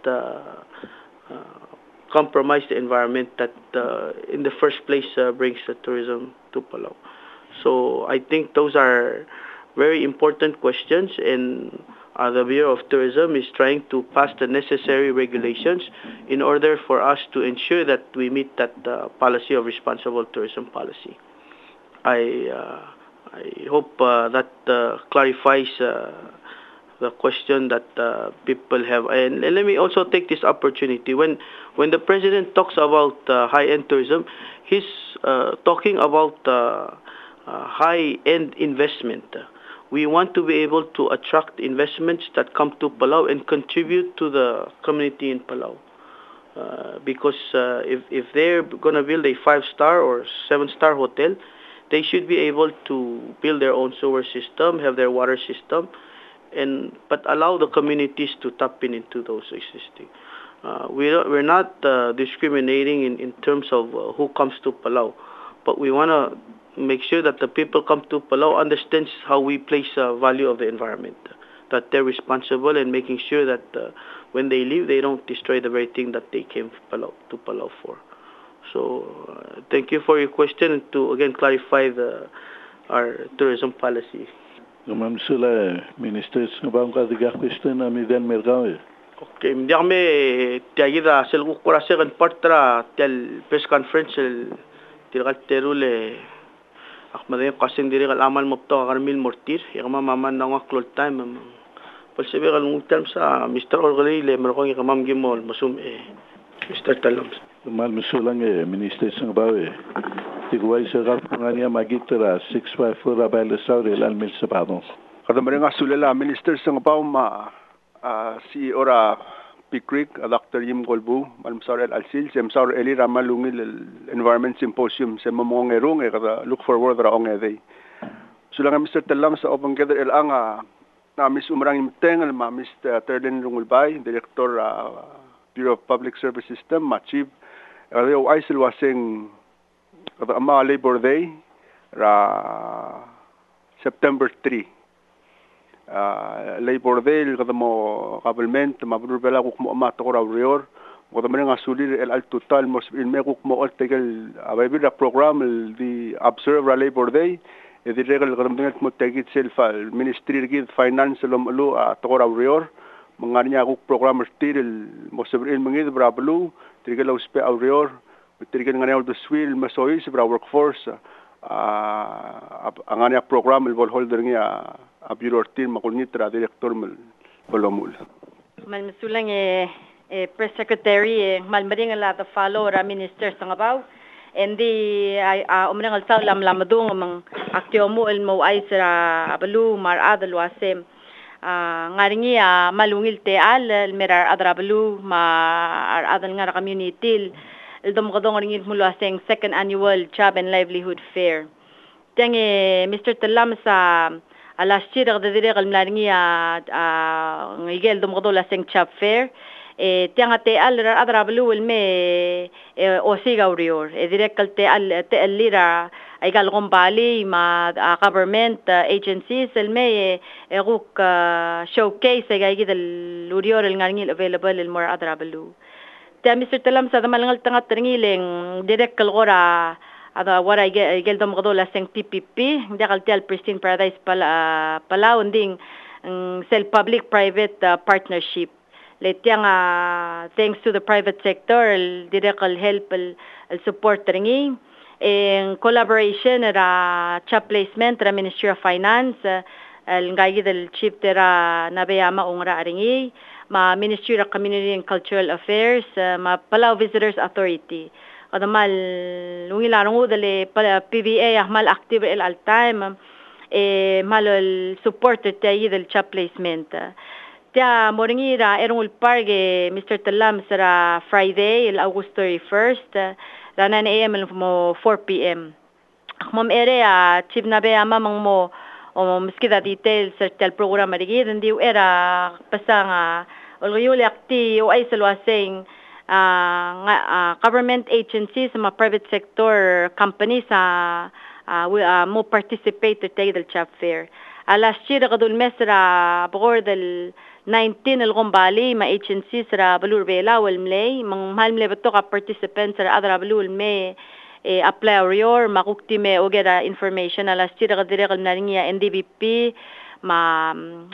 compromise the environment that in the first place brings the tourism to Palau. So I think those are very important questions, and the Bureau of Tourism is trying to pass the necessary regulations in order for us to ensure that we meet that policy of responsible tourism policy. I hope that clarifies the question that people have. And let me also take this opportunity. When the president talks about high-end tourism, he's talking about high-end investment. We want to be able to attract investments that come to Palau and contribute to the community in Palau. Because if they're going to build a 5-star or 7-star hotel, they should be able to build their own sewer system, have their water system, but allow the communities to tap into those existing. We're not discriminating in terms of who comes to Palau, but we want to make sure that the people come to Palau understands how we place value of the environment. that they're responsible and making sure that when they leave, they don't destroy the very thing that they came to Palau for. So thank you for your question and to again clarify our tourism policy. Ma'am sila minister sa bang kadiga question na midan mergaw. Okay, hindi kami tiyagira selgo kurase kan partra tel press conference tirakal terule akmade kasin diri kal amal mopto karmil mortir yakama maman na klol time palsebe kal term sa Mr. Orgali le merko ng kamam gimol masum Mr. Talams. Mal musulang minister sa bawe. Tigway sa kap ngania magitra 654 abel saurel almil sa pano. Kada nga sulala minister sa bawe ma si ora Pikrik, Dr. Yim Golbu, Malmsar El Alsil, Semsar Eli Ramalungil Environment Symposium, Semamong Erung, look forward raong day. Sulang Mr. Talam sa Open Gather El Anga, na Miss Umrang Imteng, ma Mr. Terlin Rungulbay, Director Bureau of Public Service System, ma Chief, ay silwasing ama Labor Day, September 3. Labor Day kada mo kabelment mabrubela kuk mo amato ko rawrior kada man nga sulir el al total mo in me kuk mo al tegal abaybi da program di observe Labor Day e di regal kada mo mo tegit self ministry gid finance lom alu to ko rawrior manganya kuk program stil mo sabrin mangid brablu trigal uspe rawrior trigal ngania do swil masois bra workforce ang anya program il holder niya a bureau team makunitra director mal bolomul mal masulang press secretary mal maring la to follow ra minister sa ngabaw endi umrang alsaw lamadung mang aktyo mo el mo ay sa abalu mar adal wasem ngaringi malungil te al merar adrabalu ma adal nga community dom kadong ringil mula sa second annual Job and Livelihood Fair. Tiyange Mr. Talam sa last year kada dire kal mlaringi ngigel dom kadong laseng Job Fair tiyang te al adrablu me osiga urior dire kal te al lira ay gal gombali ma government agencies el me ruk showcase ay gidal urior el ngangil available el more adrablu. Tiya Mr. Talam sa malangal tangat ringiling direct kalgora wara igel dom gado laseng PPP hindi kaltial Pristine Paradise Palau nding self public private partnership letiang thanks to the private sector direct help support ringi in collaboration ra cha placement ra Ministry of Finance ngai del chief tera nabeyama ungra ringi ma Ministry of Community and Cultural Affairs, ma Palau Visitors Authority. Kada mal lungilarong udale PBA mal active el all time mal support tayo del cha placement. Tia moringira erong ulparge Mr. Talam sa Friday el August 31st ra 9 AM mo 4 PM. Mom area chief na be amang mo miski da details sa tel program rigid hindi era pasang Olgayuli akti o ay salwasing government agencies sa private sector companies mo participate to take the job fair. Last year kadul mesra bukor del 19 el gombali ma agencies ra balur bela wal mlay mang mahal mlay bato ka participants ra adra balul me apply or makukti me ogera information last year kadire kal naringia NDBP ma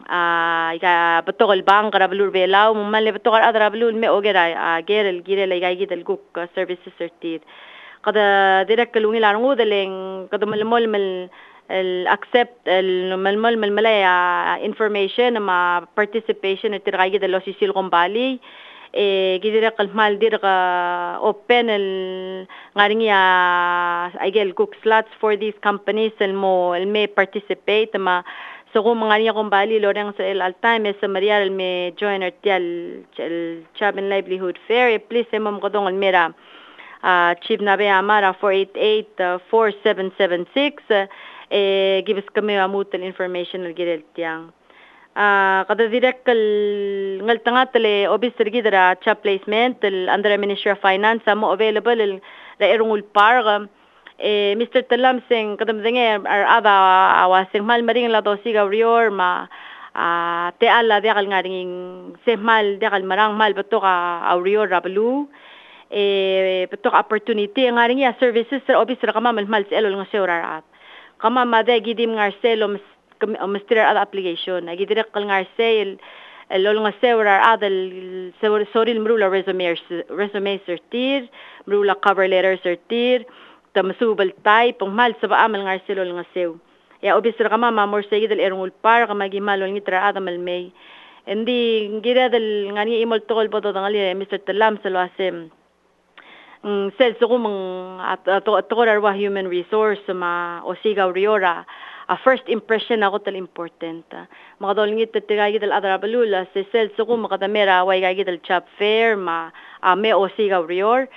batokal bang karabalur belaw mumale batokal adrabalul me ogera gerel girel ay gidel guk services certificate kada direk kalungi larong udeleng kada malmol mal accept malmol malmalaya information ma participation at tirgay gidel sisil gombali gidira kalmal dira open el ngaringi agel cook slots for these companies el may participate ma so kung mga niya kung bali loreng sa el time sa Maria el me join el Job and Livelihood Fair please mom ko dong mera chief na be amara 488-4776 give us kami amutan information el girel tiang kada direct ngal tangat le obis rigidra cha placement under Ministry of Finance mo available el la erungul par Mr. Talam sing kadam dinge ar ada awasing mal maring la dosi gawrior ma te ala de kal ngaring sehmal de kal marang mal beto ka aurio rablu beto ka opportunity ngaring ya services sa office ra kama mal sa elol nga seurar at kama made gidim ngar selom mistrer ad application agi direk kal ngar sel elol nga seurar adal soril mrula resume certir mrula cover letter certir tamasubal type pangmal sa baamal ngar selol nga seu ya obisra kama mamor segi del erungul par kama gimalol ngitra adamal may hindi gira del ngani imol tol bodo dangali Mr. Talam sa loasem sel so kumang at human resource ma osiga riora a first impression ako tal important makadol ngit tigay dal adra balula se sel so kum makadamera way gay dal job fair ma me osiga rior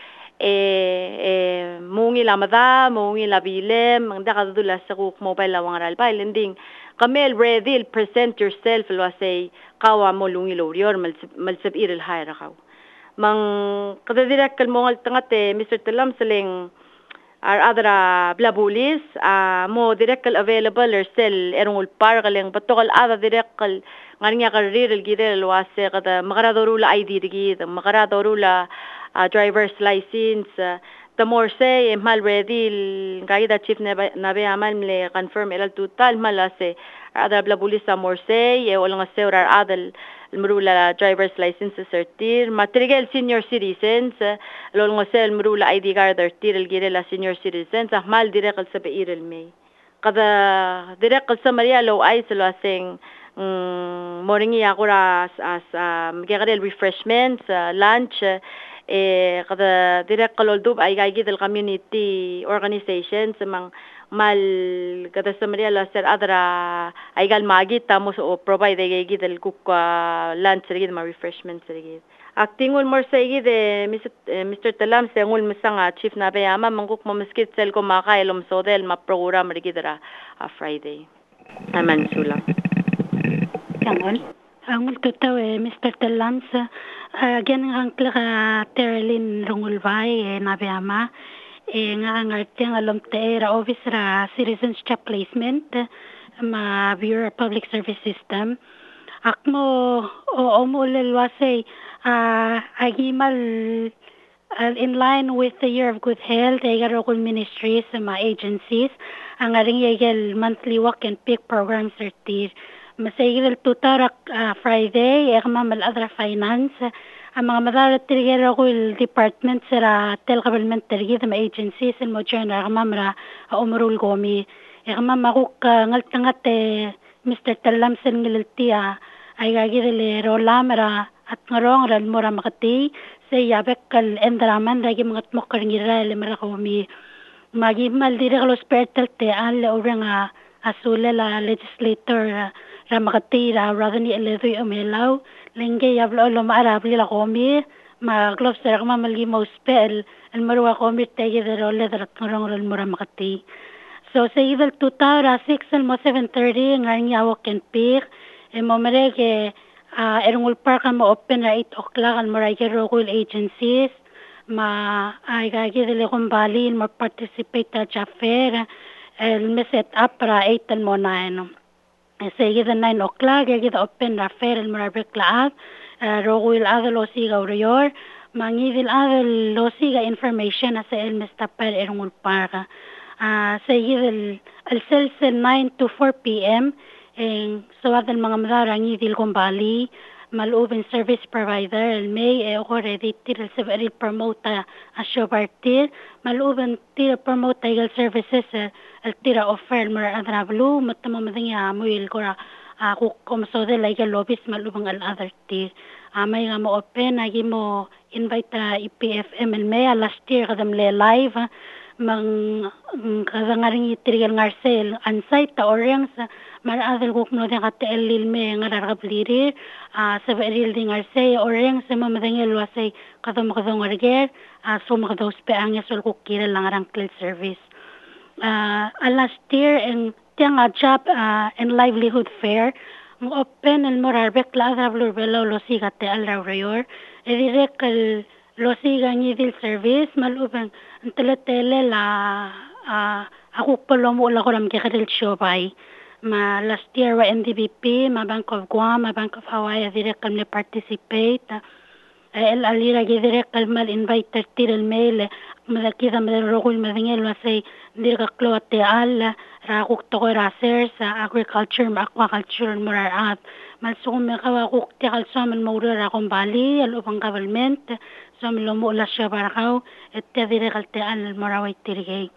mungi lamada mungi labilem mangda kadula sa kuk mobile lawang aral pa lending kamel ready present yourself lo say kawa mo lungi lorior malsab iril hayra kaw mang kadadirak kalmongal tangate Mr. Talam saling ar adra blabulis mo direct available or sell erungul par kaleng patokal ada direct kal nganya karir gidel wase kada makaradorula ID digid makaradorula driver's license the more say mal ready gaida chief nabe amal mle confirm elal total malase ada blabulis sa more say wala nga seurar adal mrula driver's license certir matrigel senior citizens lol nga sel mrula ID card certir girela senior citizens mal direct sa beirel may kada direct sa Maria low ay sa sing morning yakura as magkakadel refreshments lunch kada direct kaloldob ay gagid al community organizations mang mal kada sa Maria Laser adra ay gal magit tamo so provide ay gagid al cook lunch rigid ma refreshments rigid actingul more sa igid Mr. Talam sa ngul masanga chief na bayama mangkuk mamaskit sel ko makailom sodel ma program rigid ra Friday aman sulang angul tutaw Mr. Talam sa again ang klaka Terlin Rungulvay nabiyama nga ang arteng alom teera office ra citizenship placement ma Bureau of Public Service System akmo omulel wasay agimal in line with the Year of Good Health Egarokul Ministries ma agencies ang aring yegel monthly walk and pick programs certir masayigil tutarak Friday ekma mal adra finance ang mga madalat tirigera ko il department sira tel government tirigid ma agencies il mo chana kamamra umrul gomi ekma makuk ngaltangat Mr. Talam sen ngiltia ay gagidele rolamra at ngarong ral mura makati say yabek kal endraman ragi mga tmokar ngira le mara gomi magi mal direk lo spertel te al oranga asule la legislator ramakati ra radani eledoy umelaw lengge yablo lo maarabli la komi ma gloves ra kama malgi mo spell al marwa komi tege de rolle darat ngorong rol muramakati so sa idal tutara 6 al mo 7:30 ngang yawak and pick mo merege erungul park mo open ra 8 o'clock al marage local agencies ma ay gagi de kumbali mo participate ta fair el me set up ra 8 al mo 9 Sige the 9 o'clock, gagit open Rafael Marabek Laab, Roguil Adel Osiga Urior, Mangidil Adel Osiga information as el Mestapel Erungul Park. Sige el Celsel 9 to 4 p.m. So adel mga madarang idil kumbali, malubin service provider, el may already tiril severil promote a shobartir, malubin tiril promote legal services, el tira offer mer adrablu, matamamading amuil kora kukomso de legal lobbies malubang al other tir. May nga mo open, agi mo invite IPFM el may last year kadam le live, mang kadangaring itiril ngarsel ansite ta oryang sa maradal kuk no den kate elil me ngarargabliri sa veril ding arse oryang sa mamadangel wasay kadam arger so makadaus pe angesol kuk kira lang arang clear service last year en tiang job and livelihood fair open el morarbek la adrablur belo losi kate al rayor edirek el losi ganidil service malubang teletele la ako palomo la ko ram kekadil shobay ma last year wa NDBP, ma Bank of Guam, ma Bank of Hawaii direct kami participate. El alira direct kalmal invite tir el mail madakida madarogul madingel wasay dirga kloate al raguk togora sers agriculture ma aquaculture murarat malsum me kawak tikal som mawra akong bali al upang government som lomo la shabarakaw ette direct te al muraway tirgay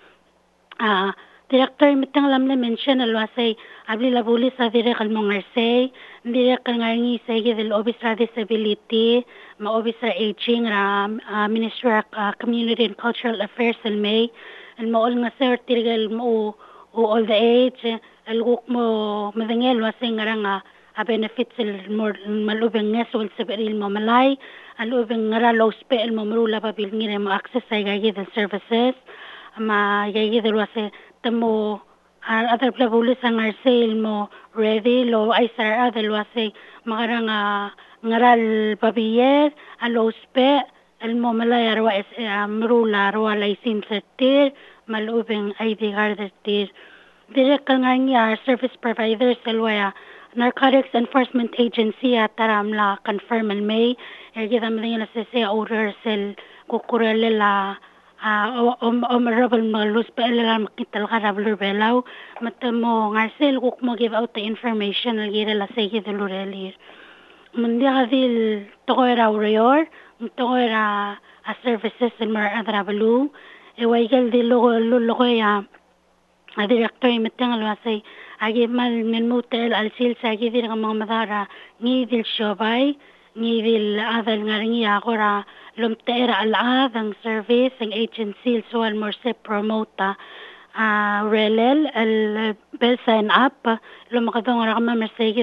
Director mitang lam na mention alwasay abli labuli sa direct al mongarsay direct al ngarngi sa del office ra disability ma office ra aging ra Ministry of Community and Cultural Affairs al may al maol nga sir tirgal mo all the age al guk mo madangel wasay nga benefits al malubeng nga sol sa beril mo malay al ubeng nga low spe al mo marula pa bilngire mo access sa gagid services ma gagid wasay tamo other plabulis ang sale mo ready lo ay sar other wasay makarang ngaral pabiyer alo spe el mo malay arwa mrula arwa license tir malubeng ID card tir direct nga service providers alwaya Narcotics Enforcement Agency taram la confirm al may kita mending la se order sel kukurele la honorable malus pa ila makital karabler belaw matamo ngarsel kuk mo give out the information algira la segi dulurelir mundi hadil tokoira urior tokoira a services in mar adrabalu e waigal di logo ya a director imetang alwasay agi mal men motel alsil sa agi dir mga madara ngidil shobay ngidil adal ngaringi akora lumtera al-adang service ang agency so al morse promota relel al bell sign up lumakadong rakama mersegi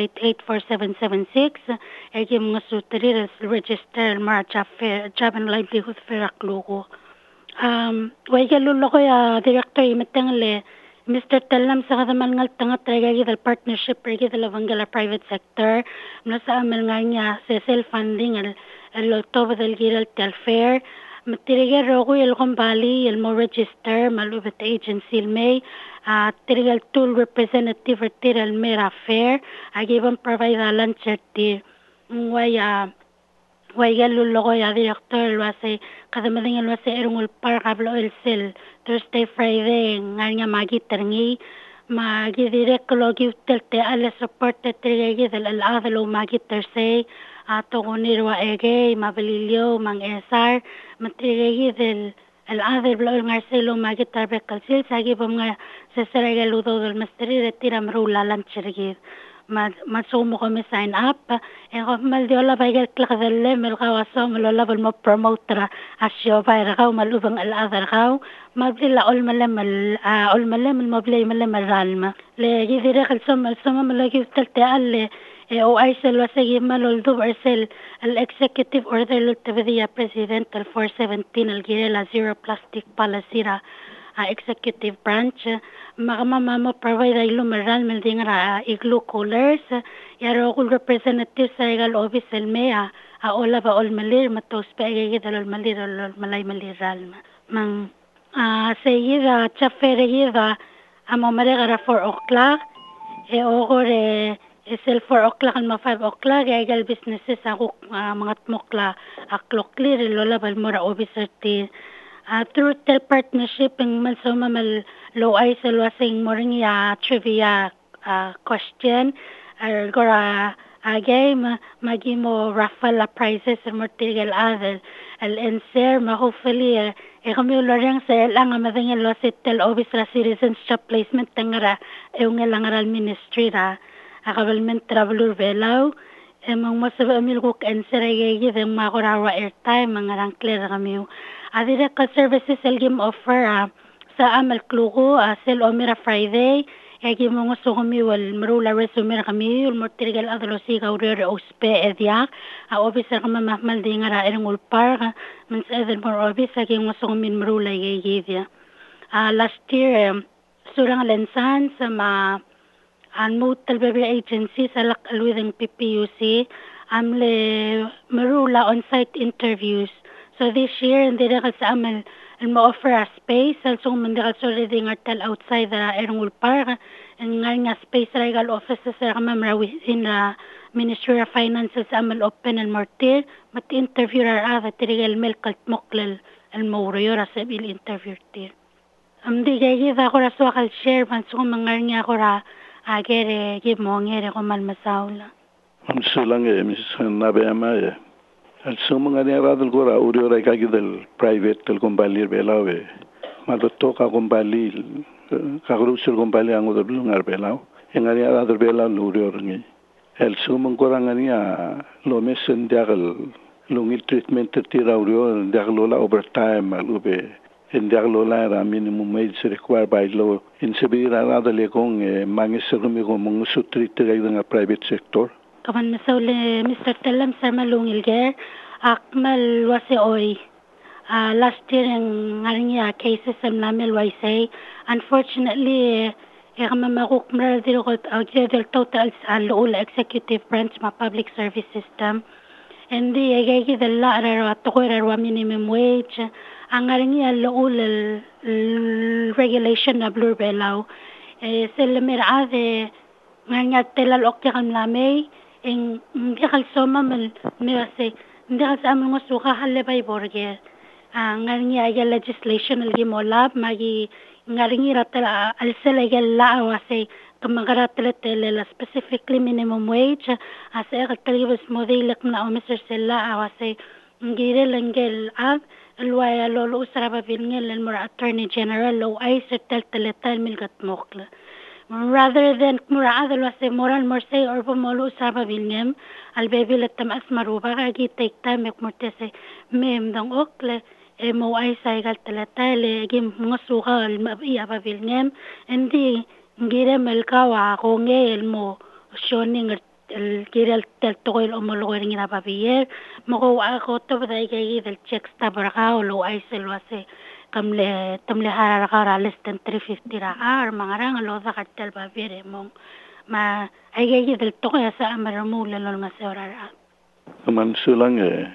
488-4776 egi mga sutrir register mara job and livelihood fair akluko waigalulo ko ya director imetang le Mr. Talam sa kadaman ngal tangat regagi dal partnership regi dal avangala private sector nasa amal nga niya sa self-funding al October del Giral Telfair matirigal rogo el kumbali el mo register malubet agency el may tirigal tool representative tiral mera fair agiban provide lunch tir waigal lulo ya director wasay kadamading el wasay erungul park ablo el sel Thursday Friday nga magi terngi magi direct logi telte ala support tirigi dal al-adalo magi Thursday ato kunirwa ege mabalilyo mang SR matirigi del al-adal blo ngarselo magi tarbe kalsil sagi bam nga sa saragal udo dal masteri retira mrula lanchirgi masumo kami sign up ko maldiola baigal klakadalle melkawaso malola bal mo promoter asyo bayra kaw malubang al-adal kaw mablila olmalem mablay malem ralma le gidire kalsom malagi talte alle o aysel wasagi malol dubarsel al-executive order lutavia president al 417 al-girela zero plastic policy ra executive branch makamama mo provide ay lumaral melding ra iglu coolers yaro kul representative sa legal office el mea ola ba ol malir matos pa ege dalol malir malay maliral mang sayida chafere yida amo marega 4 o'clock ogore isel 4 o'clock ma 5 o'clock legal businesses ako mga tmokla clock clear lola bal mora officer ti through tel partnership ng malsoma mal low ay salwasing moring ya trivia question gora game magimo raffle prizes mo tigel adel al enser ma hopefully kami ulorang sa lang madangel lo tel office ra citizenship placement tangara yung langaral ministry ra government traveler velaw emang masaba amil ko enser ay yung makurawa airtime mangarang clear kami adire ka services elgim offer sa amal klugo sel omira Friday egi mo gusto kami wal marula resume kami ul mortigal adlo si gaurere ospe edya officer kami mahmal di nga ra erngul park mens eden more office egi gusto kami marula geydia last year surang lensan sa ma anmut talbebe agency sa lakalwideng PPUC amle marula on-site interviews. So this year, hindi na sa amal mo-offer a space. Also, hindi ka solid ng artal outside the Erngul Park. nga space regal offices sa kamamra within the Ministry of Finances amal open and mortir mat interview ra tirigel mel kaltmoklel el mawriyo ra sa bil interview tir amdi gay ko ra so kal share man so mangarnya ko ra agere give mo ngere ko mal masaula sulang Mrs. Nabeama al mga niyaradal ko ra uriyo ra kagidal private tel kumbali belawe madoto ka kumbali kagrusel kumbali ang udabulungar belaw yang niyaradal belaw uriyo ngi el sumang kurang niya lo mesen diagal lungil treatment tira uriyo diagal lola overtime alube Indiak lola ra minimum wage required by law in sabira ra dale kong mangisirumi ko mong sutrit nga private sector kaman masaule Mr. Talam sa malungil ger akmal wase oy last year ang ngarinya cases am lamel waisay unfortunately kama makukmar dito ko del total sa lool executive branch ma public service system hindi agay dala ra to ko ra minimum wage ang ngarinya lool regulation na blur belaw sila mirade nganya telal okya kam lamay en hindi kalsoma mal mirase hindi kalsa among suka halebay borger ngarinya ay legislation algi molab magi ngaringi ratela alsela gella awase kamagaratela tele specifically minimum wage ase kalibas modilak na Mr. Sella awase ngire langel alwaya lolo usraba bilngel mura attorney general lo ay setel teletal milgat mokla rather than mura adal wase moral morsay or pomolo usraba bilngem albebi latam asmaruba kagi take time ek mortese mem dang okle mo ay saygal talatale gim mga sukal mabiya pavilngem hindi ngire melkawa ko ngel mo shoning el kirel tel toil omologo ngira papier mo ko ako to badai kay del check sta baraka lo ay selwase tamle harara less than 350 ra mga rang lo sa kartel papier mo ma ay kay del toya sa amaramula lo nga sorara man sulang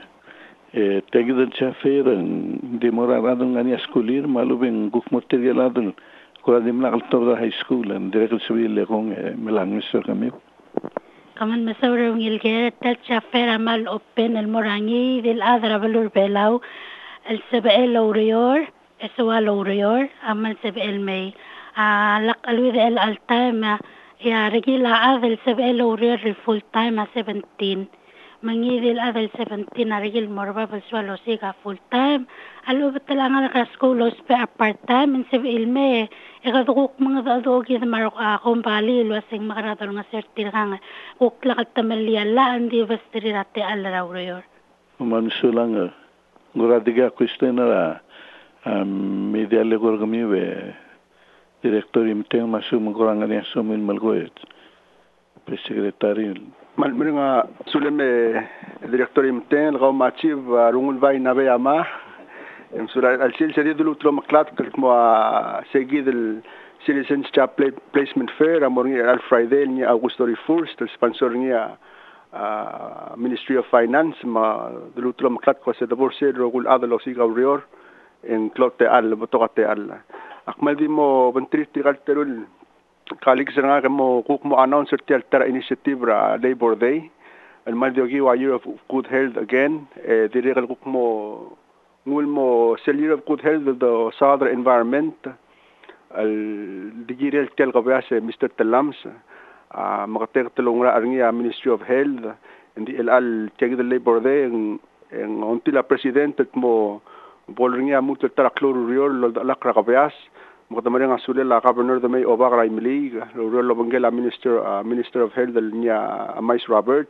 tegidan siya feran di moraradong nga eskulir malubing gukmotir galadon kula di mnakaltor da high school and direkal sabili kong melangis kami kaman masawrong ilgeret tat siya fera mal open el morangi del adra valur belaw el sabael lorior eswa lorior amal sabael may lak alwid el altime ya regila adel sabael lorior el full time 17 mangidil adal 17 arigil morba balswalo siga full time alo batalangan ka school part time in civil me ikaduk mga dogi marok kumbali luasing makaradol nga sertir nga ukla katamaliya la andi bastri rate alrawyor mansulang guradiga kwestena media legor kami we director imteng masuk mengkurangan yang sumin malgoet presecretary Malmeringa suleme director imten gaw machiv rungul vai Nabeama sura alsil seri dulu tro maklat mo seguid el citizens job placement fair amorngi al Friday ni Augusto Refurs el sponsor ni Ministry of Finance ma dulu tro maklat ko sa dabor se rogul adalo si gawrior en clote al botokate al akmal di mo bentrit tigalterul colleagues nga mo kuk mo announcer ti altera initiative ra Labor Day al madiogi wa year of good health again direct kuk mo ngul mo sel year of good health the southern environment al digirel tel kabias Mr. Talams makatek tulong ra arngia Ministry of Health ndi al check the Labor Day en until la president mo bolringia mutul tara chloruriol lo lakra kabias Muktamari nga sule la Governor de May Obak Raimili, Rural Lobangela Minister of Health niya Amais Roberts.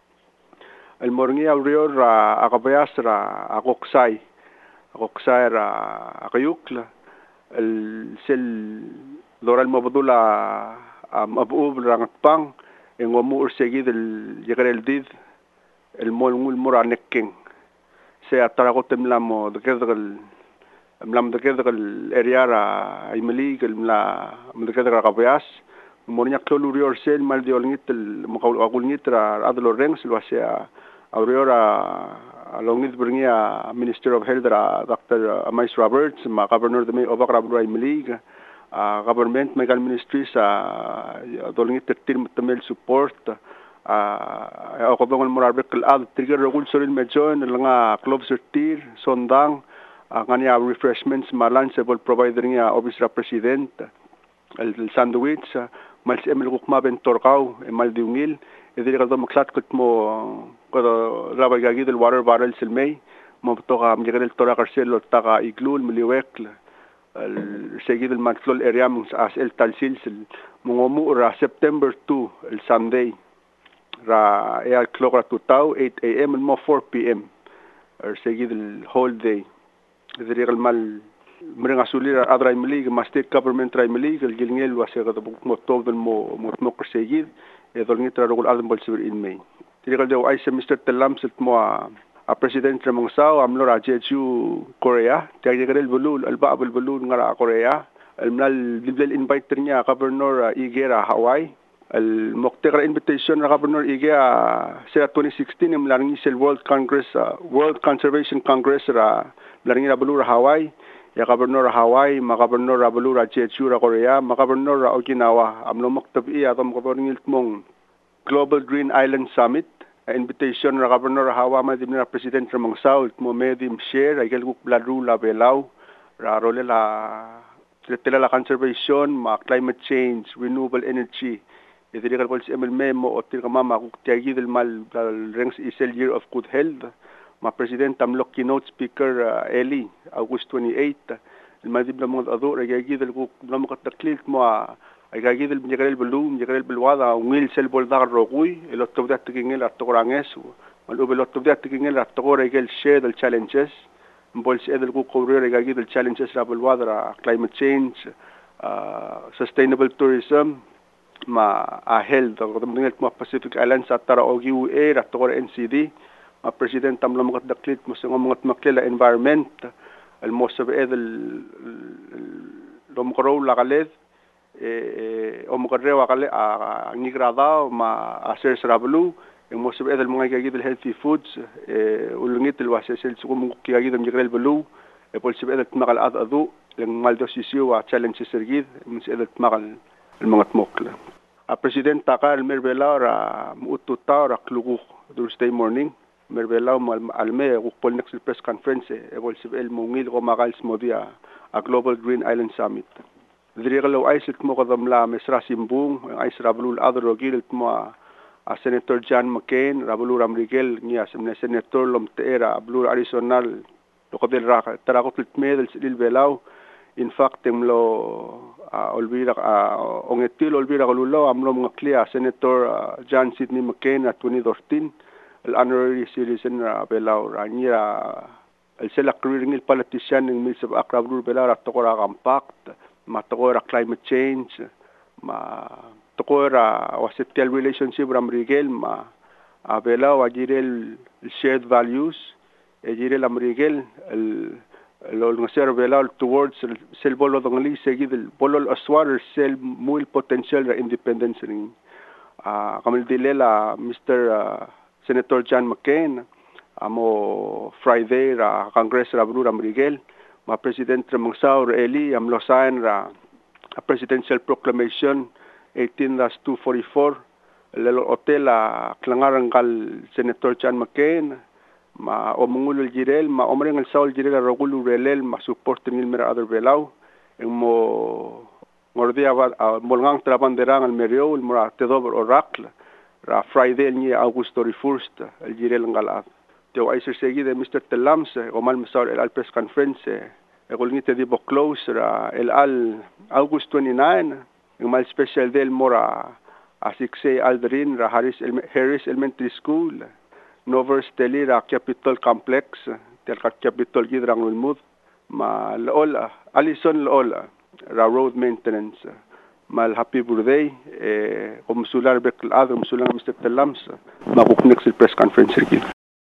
El morngi aurior akabayas ra akoksay ra akayukla. El sel loral mabudula abub rangatpang en wamu ursegi del yegarel did el molngul mura nekking. Se atarakotem lamo dekedal mlam dekedal area ra imali mla dekedal kabayas mornya klolurior sel mal diolngit makawagulngit ra adlo rengs lwasya aurora alongit bringia Minister of Health ra Dr. Amais Roberts ma Governor de May Obak Rabra imali government may ministry sa dolingit team tamel support ako dongon morarbe kalad trigger rogul sorin medyo nga club sortir sondang nganya refreshments malansable provider niya office president el sandwich mal si emil kukma bentorkaw mal diungil idiri kaldo maksat kut mo ko rabay gagi del water barrel silmay mo to ka mjegel tora karsel taka iglul miliwek seguido el matlol area as el talsil mongomu ra September 2 el Sunday ra air clock ra 8 a.m. and mo 4 p.m. or seguido el whole day idiri kal mal mring asuli ra adray mili ma state government ra mili el gilngel wa se ga mo tobel mo seguid e dolngit ra rogol adam bol sibir in May idiri kal do ay se Mr. Telam set mo a president ng sao amlo ra Jeju Korea tiyagerel bulul alba abul bulul nga Korea almnal diblel invite niya governor Igera Hawaii al moktekra invitation na governor Igera sa 2016 ng laring isel World Conservation Congress ra laring ra bulul Hawaii ya governor Hawaii ma governor ra bulul ra Jeju ra Korea ma governor ra Okinawa amlo moktabi atom governor mong Global Green Island Summit invitation ra governor hawa ma dimna president ra mangsaw mo medim share ay galguk bladru la belaw ra role la tela conservation ma climate change renewable energy idiri kal pols MLM mo otir mama kuk tiagi del mal ranks isel year of good health ma president amlok keynote speaker Eli August 28 el madib na mga ado ra gagi del kuk mo kataklit mo ay gagidel mjegrel belum mjegrel belwada ungil sel boldar rogui el otto dat tingel atoranges mal ubel otto dat tingel atore gel share del challenges bol se del ku cobrir gagidel challenges ra belwada climate change sustainable tourism ma health ng Pacific Islands at tara OGUA atore NCD ma president tamlo mga daklit mo sa mga maklela environment el mo sa edel lomkro lakalet o mokarrewa kale ngigrada ma aser srablu mo sub edel mga gagidel healthy foods ulungit el wasesel sum gagidel migrel blu pol sub edel makal adu lang maldo sisiu wa challenge sergid mus edel makal el mga tmokla a president takal merbela ra mututa ra klugu Thursday morning merbela mal alme pol next press conference pol sub el mungil ko makal smodia a Global Green Island Summit Dirigalo aisit mo kadamla mesra simbung ay rabulul adro gilt mo a Senator John McCain rabulur Amrigel niya Senator Lomteera ablur Arizona lokadel raka tarakot medal silil belaw in fact temlo olvira ongetil olvira kalulo amlo mga clear Senator John Sidney McCain at 2014 el honorary citizen belaw ranya el sela career ngil politician ng Mills of Akrabulur belaw at tokora compact matokora climate change matokora wasetial relationship ramrigel ma abela wajirel shared values ejirel amrigel el ngser bela towards sel bolo dongali seguid el bolo aswar sel muy potential ra independence ring kamil dilela Mr. Senator John McCain amo Friday ra Congress ra Blue Ramrigel ma President Mangsaw Eli am losain ra a presidential proclamation 18-244 lelo hotel klangarangal Senator John McCain ma omungul jirel ma omrengal Saul jirel rogulu relel ma support ngil mera other belaw mo ngordia molngang trabanderang al merio el mora tedober oracle ra Friday ni August 31st el jirel ngalat Teo ay seguida Mr. Telams o mal masar el press conference golngite di close ra el August 29 yung mal special del mora asikse Aldrin ra Harris Elementary School Nover Steli ra Capitol Complex tel Capitol gidrang ulmud ma lola Alison lola ra road maintenance mal happy birthday kumusular bekal musulang Mr. Telams makuknek sa press conference